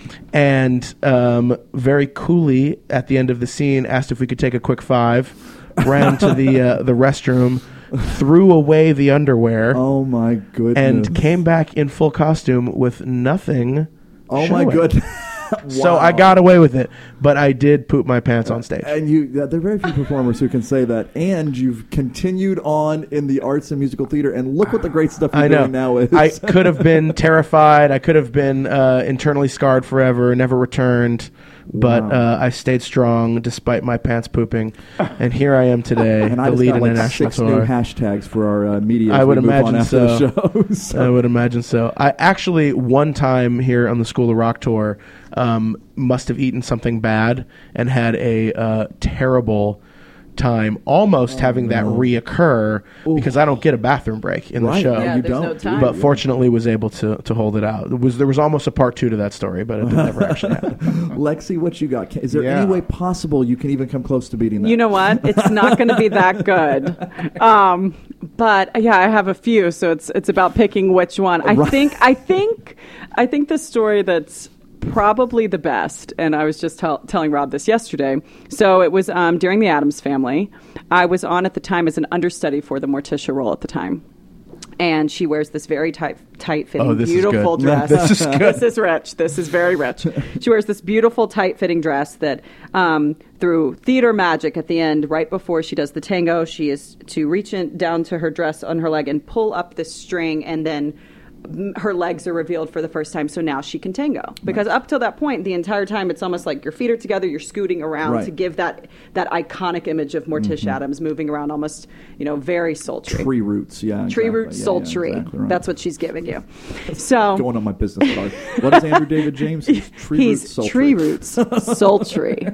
Speaker 6: And um, very coolly, at the end of the scene, asked if we could take a quick five. Ran to the uh, the restroom. Threw away the underwear.
Speaker 3: Oh my goodness!
Speaker 6: And came back in full costume with nothing.
Speaker 3: Oh
Speaker 6: showing.
Speaker 3: my goodness! Wow.
Speaker 6: So I got away with it, but I did poop my pants on stage.
Speaker 3: And you, there are very few performers who can say that. And you've continued on in the arts and musical theater, and look what the great stuff you're
Speaker 6: I know.
Speaker 3: doing now is.
Speaker 6: I could have been terrified. I could have been uh, internally scarred forever, never returned. But
Speaker 3: Wow.
Speaker 6: uh, I stayed strong despite my pants pooping, and here I am today,
Speaker 3: and
Speaker 6: the
Speaker 3: I just
Speaker 6: lead
Speaker 3: got
Speaker 6: in
Speaker 3: like
Speaker 6: a national
Speaker 3: six
Speaker 6: tour.
Speaker 3: new hashtags for our uh, media. As
Speaker 6: I would
Speaker 3: we move
Speaker 6: imagine
Speaker 3: on after
Speaker 6: so.
Speaker 3: The show, so.
Speaker 6: I would imagine so. I actually one time here on the School of Rock tour um, must have eaten something bad and had a uh, terrible time, almost
Speaker 3: Oh,
Speaker 6: having that
Speaker 3: no.
Speaker 6: reoccur
Speaker 3: Ooh.
Speaker 6: because I don't get a bathroom break in
Speaker 3: Right.
Speaker 6: the show.
Speaker 5: Yeah,
Speaker 3: you
Speaker 5: there's no
Speaker 3: don't.
Speaker 5: time.
Speaker 6: But fortunately, was able to to hold it out. It was there was almost a part two to that story, but it never actually happened.
Speaker 3: Lexi, what you got? Is there
Speaker 4: Yeah.
Speaker 3: any way possible you can even come close to beating that?
Speaker 5: You know what? It's not going to be that good. Um, but yeah, I have a few, so it's it's about picking which one. I
Speaker 3: Right.
Speaker 5: think I think I think the story that's probably the best, and I was just tell, telling Rob this yesterday. So it was um, during the Addams Family. I was on at the time as an understudy for the Morticia role at the time. And she wears this very tight, tight-fitting,
Speaker 6: Oh, this is
Speaker 5: beautiful
Speaker 6: good.
Speaker 5: dress.
Speaker 6: This is good.
Speaker 5: This is rich. This is very rich. She wears this beautiful, tight-fitting dress that, um, through theater magic at the end, right before she does the tango, she is to reach in, down to her dress on her leg and pull up this string, and then her legs are revealed for the first time, so now she can tango. Because up till that point, the entire time, it's almost like your feet are together, you're scooting around
Speaker 3: Right.
Speaker 5: to give that that iconic image of Morticia Addams moving around, almost, you know, very sultry.
Speaker 3: Tree roots, yeah.
Speaker 5: Tree
Speaker 3: exactly.
Speaker 5: roots,
Speaker 3: Yeah,
Speaker 5: sultry.
Speaker 3: Yeah, exactly right.
Speaker 5: That's what she's giving you. So
Speaker 3: going on my business card. What is Andrew David James? He's tree
Speaker 5: he's
Speaker 3: roots, sultry.
Speaker 5: tree roots, sultry.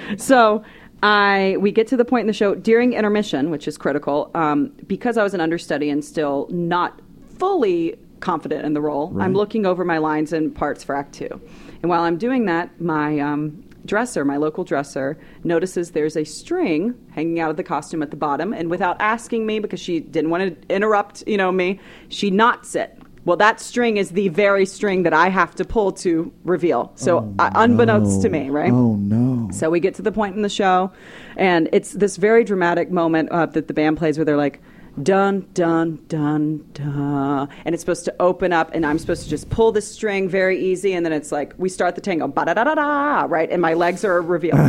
Speaker 5: So I we get to the point in the show during intermission, which is critical, um, because I was an understudy and still not fully confident in the role.
Speaker 3: Right.
Speaker 5: I'm looking over my lines and parts for Act Two, and while I'm doing that, my um, dresser, my local dresser, notices there's a string hanging out of the costume at the bottom, and without asking me, because she didn't want to interrupt, you know, me, she knots it. Well, that string is the very string that I have to pull to reveal. So,
Speaker 3: Oh,
Speaker 5: uh, unbeknownst
Speaker 3: no.
Speaker 5: to me, right?
Speaker 3: Oh, no.
Speaker 5: So we get to the point in the show, and it's this very dramatic moment uh, that the band plays where they're like, dun, dun, dun, dun. And it's supposed to open up, and I'm supposed to just pull the string very easy, and then it's like, we start the tango, ba-da-da-da-da, right? And my legs are revealed.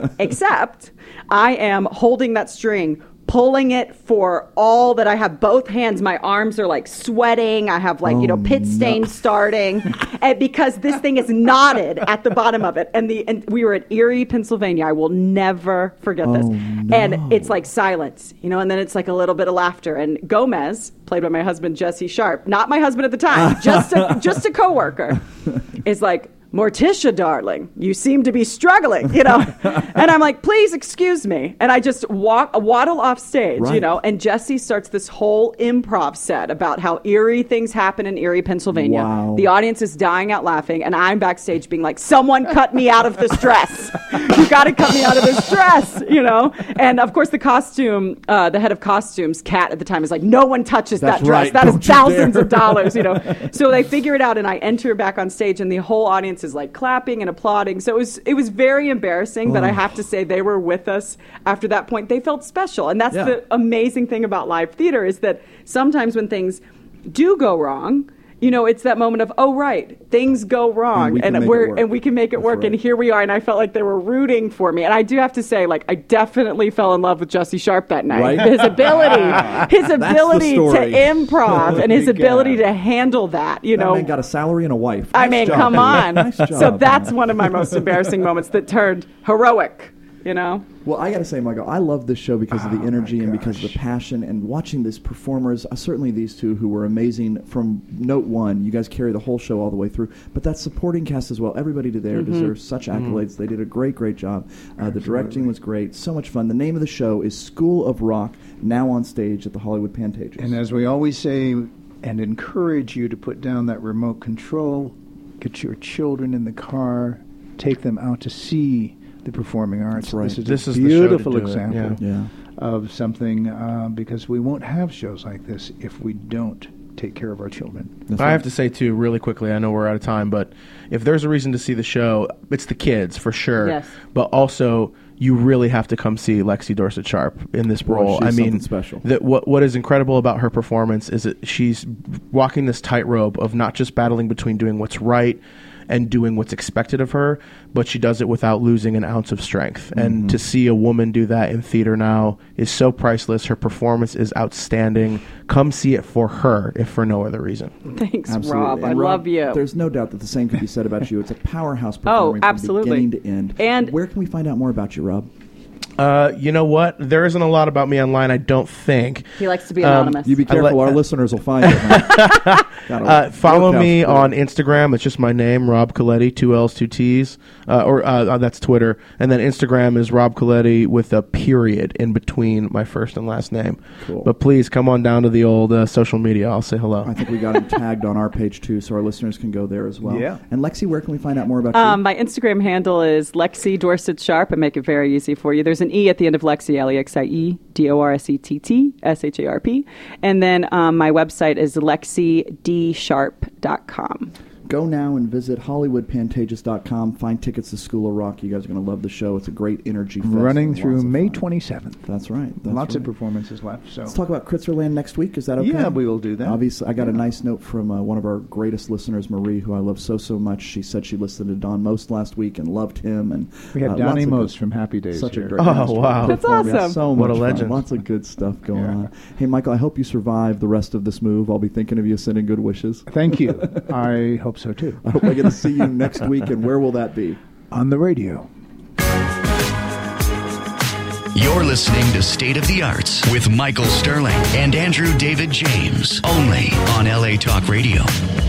Speaker 5: Except I am holding that string, pulling it for all that I have. Both hands, my arms are like sweating. I have like,
Speaker 3: Oh,
Speaker 5: you know, pit stains
Speaker 3: no.
Speaker 5: starting. And because this thing is knotted at the bottom of it. And the and we were at Erie, Pennsylvania. I will never forget this.
Speaker 3: Oh, no.
Speaker 5: And it's like silence, you know, and then it's like a little bit of laughter. And Gomez, played by my husband, Jesse Sharp, not my husband at the time, just a, just a coworker, is like, Morticia, darling, you seem to be struggling, you know. And I'm like, please excuse me. And I just walk, waddle off stage,
Speaker 3: Right.
Speaker 5: you know. And Jesse starts this whole improv set about how eerie things happen in Erie, Pennsylvania.
Speaker 3: Wow.
Speaker 5: The audience is dying out laughing, and I'm backstage being like, someone cut me out of this dress. You got to cut me out of this dress, you know. And of course, the costume, uh, the head of costumes, Kat at the time, is like, no one touches
Speaker 3: That's
Speaker 5: that dress.
Speaker 3: right.
Speaker 5: That is
Speaker 3: Don't you
Speaker 5: thousands
Speaker 3: dare.
Speaker 5: of dollars, you know. So they figure it out, and I enter back on stage, and the whole audience audience is like clapping and applauding. So it was it was very embarrassing, but I have to say they were with us after that point. They felt special. And that's
Speaker 3: Yeah.
Speaker 5: the amazing thing about live theater is that sometimes when things do go wrong, you know, it's that moment of, oh, right, things go wrong,
Speaker 3: And we can
Speaker 5: and,
Speaker 3: make
Speaker 5: we're
Speaker 3: it work.
Speaker 5: and we can make it
Speaker 3: That's
Speaker 5: work,
Speaker 3: right.
Speaker 5: and here we are. And I felt like they were rooting for me. And I do have to say, like, I definitely fell in love with Jesse Sharp that night.
Speaker 3: Right?
Speaker 5: His ability, his
Speaker 3: the
Speaker 5: ability to
Speaker 3: story.
Speaker 5: improv, and his
Speaker 4: Holy
Speaker 5: ability
Speaker 4: cow.
Speaker 5: to handle that. You
Speaker 3: That
Speaker 5: know,
Speaker 3: man got a salary and a wife.
Speaker 5: I
Speaker 3: Nice
Speaker 5: mean,
Speaker 3: job,
Speaker 5: come
Speaker 3: dude.
Speaker 5: on.
Speaker 3: Nice job,
Speaker 5: So that's
Speaker 3: man.
Speaker 5: one of my most embarrassing moments that turned heroic. You know.
Speaker 3: Well, I got to say, Michael, I love this show because of the
Speaker 4: Oh,
Speaker 3: energy
Speaker 4: my
Speaker 3: and because of the
Speaker 4: gosh.
Speaker 3: passion and watching these performers, uh, certainly these two who were amazing from note one. You guys carry the whole show all the way through. But that supporting cast as well, everybody there
Speaker 5: Mm-hmm.
Speaker 3: deserves such accolades. They did a great, great job. Uh, the directing was great. So much fun. The name of the show is School of Rock, now on stage at the Hollywood Pantages.
Speaker 4: And as we always say and encourage you to put down that remote control, get your children in the car, take them out to see the performing arts.
Speaker 3: That's right.
Speaker 4: This is
Speaker 6: This
Speaker 4: a
Speaker 6: is the show to
Speaker 4: beautiful
Speaker 6: do it,
Speaker 4: example
Speaker 3: yeah.
Speaker 4: of something uh, because we won't have shows like this if we don't take care of our children.
Speaker 3: That's
Speaker 6: I
Speaker 3: right.
Speaker 6: have to say, too, really quickly, I know we're out of time, but if there's a reason to see the show, it's the kids, for sure.
Speaker 5: Yes.
Speaker 6: But also, you really have to come see Lexi Dorset Sharp in this
Speaker 3: Boy,
Speaker 6: role.
Speaker 3: she's
Speaker 6: I mean,
Speaker 3: something special.
Speaker 6: That what what is incredible about her performance is that she's walking this tightrope of not just battling between doing what's right and doing what's expected of her, but she does it without losing an ounce of strength.
Speaker 3: Mm-hmm.
Speaker 6: And to see a woman do that in theater now is so priceless. Her performance is outstanding. Come see it for her, if for no other reason.
Speaker 5: Thanks,
Speaker 3: Absolutely.
Speaker 5: Rob. I
Speaker 3: And
Speaker 5: love you.
Speaker 3: There's no doubt that the same could be said about you. It's a powerhouse
Speaker 5: Oh,
Speaker 3: performing
Speaker 5: absolutely.
Speaker 3: from beginning to end.
Speaker 5: And-
Speaker 3: where can we find out more about you, Rob?
Speaker 6: Uh, you know what? There isn't a lot about me online, I don't think.
Speaker 5: He likes to be
Speaker 6: Um,
Speaker 5: anonymous.
Speaker 3: You be
Speaker 6: I
Speaker 3: careful.
Speaker 6: let-
Speaker 3: Our listeners will find it. man. Gotta
Speaker 6: Uh, follow
Speaker 3: work out
Speaker 6: me
Speaker 3: for it.
Speaker 6: on Instagram. It's just my name, Rob Coletti, two L's, two T's, uh, or uh, uh, that's Twitter. And then Instagram is Rob Coletti with a period in between my first and last name.
Speaker 3: Cool.
Speaker 6: But please come on down to the old uh, social media. I'll say hello.
Speaker 3: I think we got him tagged on our page too, so our listeners can go there as well.
Speaker 4: Yeah.
Speaker 3: And Lexi, where can we find out more about
Speaker 5: Um,
Speaker 3: you?
Speaker 5: my Instagram handle is Lexi Dorset Sharp. I make it very easy for you. There's an E at the end of Lexi, L E X I E D O R S E T T S H A R P. And then um, my website is lexi d sharp dot com.
Speaker 3: Go now and visit hollywood pantages dot com. Find tickets to School of Rock. You guys are going to love the show. It's a great energy fest.
Speaker 4: Running
Speaker 3: and
Speaker 4: through
Speaker 3: lots of
Speaker 4: May
Speaker 3: fun.
Speaker 4: twenty-seventh.
Speaker 3: That's right. That's
Speaker 4: Lots
Speaker 3: right.
Speaker 4: of performances left. So
Speaker 3: Let's talk about Kritzerland next week. Is that okay?
Speaker 4: Yeah, we will do that.
Speaker 3: Obviously, I got a
Speaker 4: Yeah.
Speaker 3: nice note from uh, one of our greatest listeners, Marie, who I love so, so much. She said she listened to Don Most last week and loved him. And
Speaker 4: we have
Speaker 3: uh,
Speaker 4: Donnie
Speaker 3: lots of
Speaker 4: Most
Speaker 3: good-
Speaker 4: from Happy Days
Speaker 3: Such
Speaker 4: here.
Speaker 3: a great
Speaker 6: Oh,
Speaker 3: master
Speaker 6: wow.
Speaker 5: That's
Speaker 3: performer. Yeah,
Speaker 5: awesome.
Speaker 3: so
Speaker 6: What a
Speaker 3: much fun.
Speaker 6: legend.
Speaker 3: Lots of good stuff going
Speaker 4: Yeah.
Speaker 3: on. Hey, Michael, I hope you survive the rest of this move. I'll be thinking of you, sending good wishes.
Speaker 4: Thank you. I hope so too.
Speaker 3: I hope I get to see you next week, and where will that be?
Speaker 4: On the radio.
Speaker 2: You're listening to State of the Arts with Michael Sterling and Andrew David James, only on L A Talk Radio.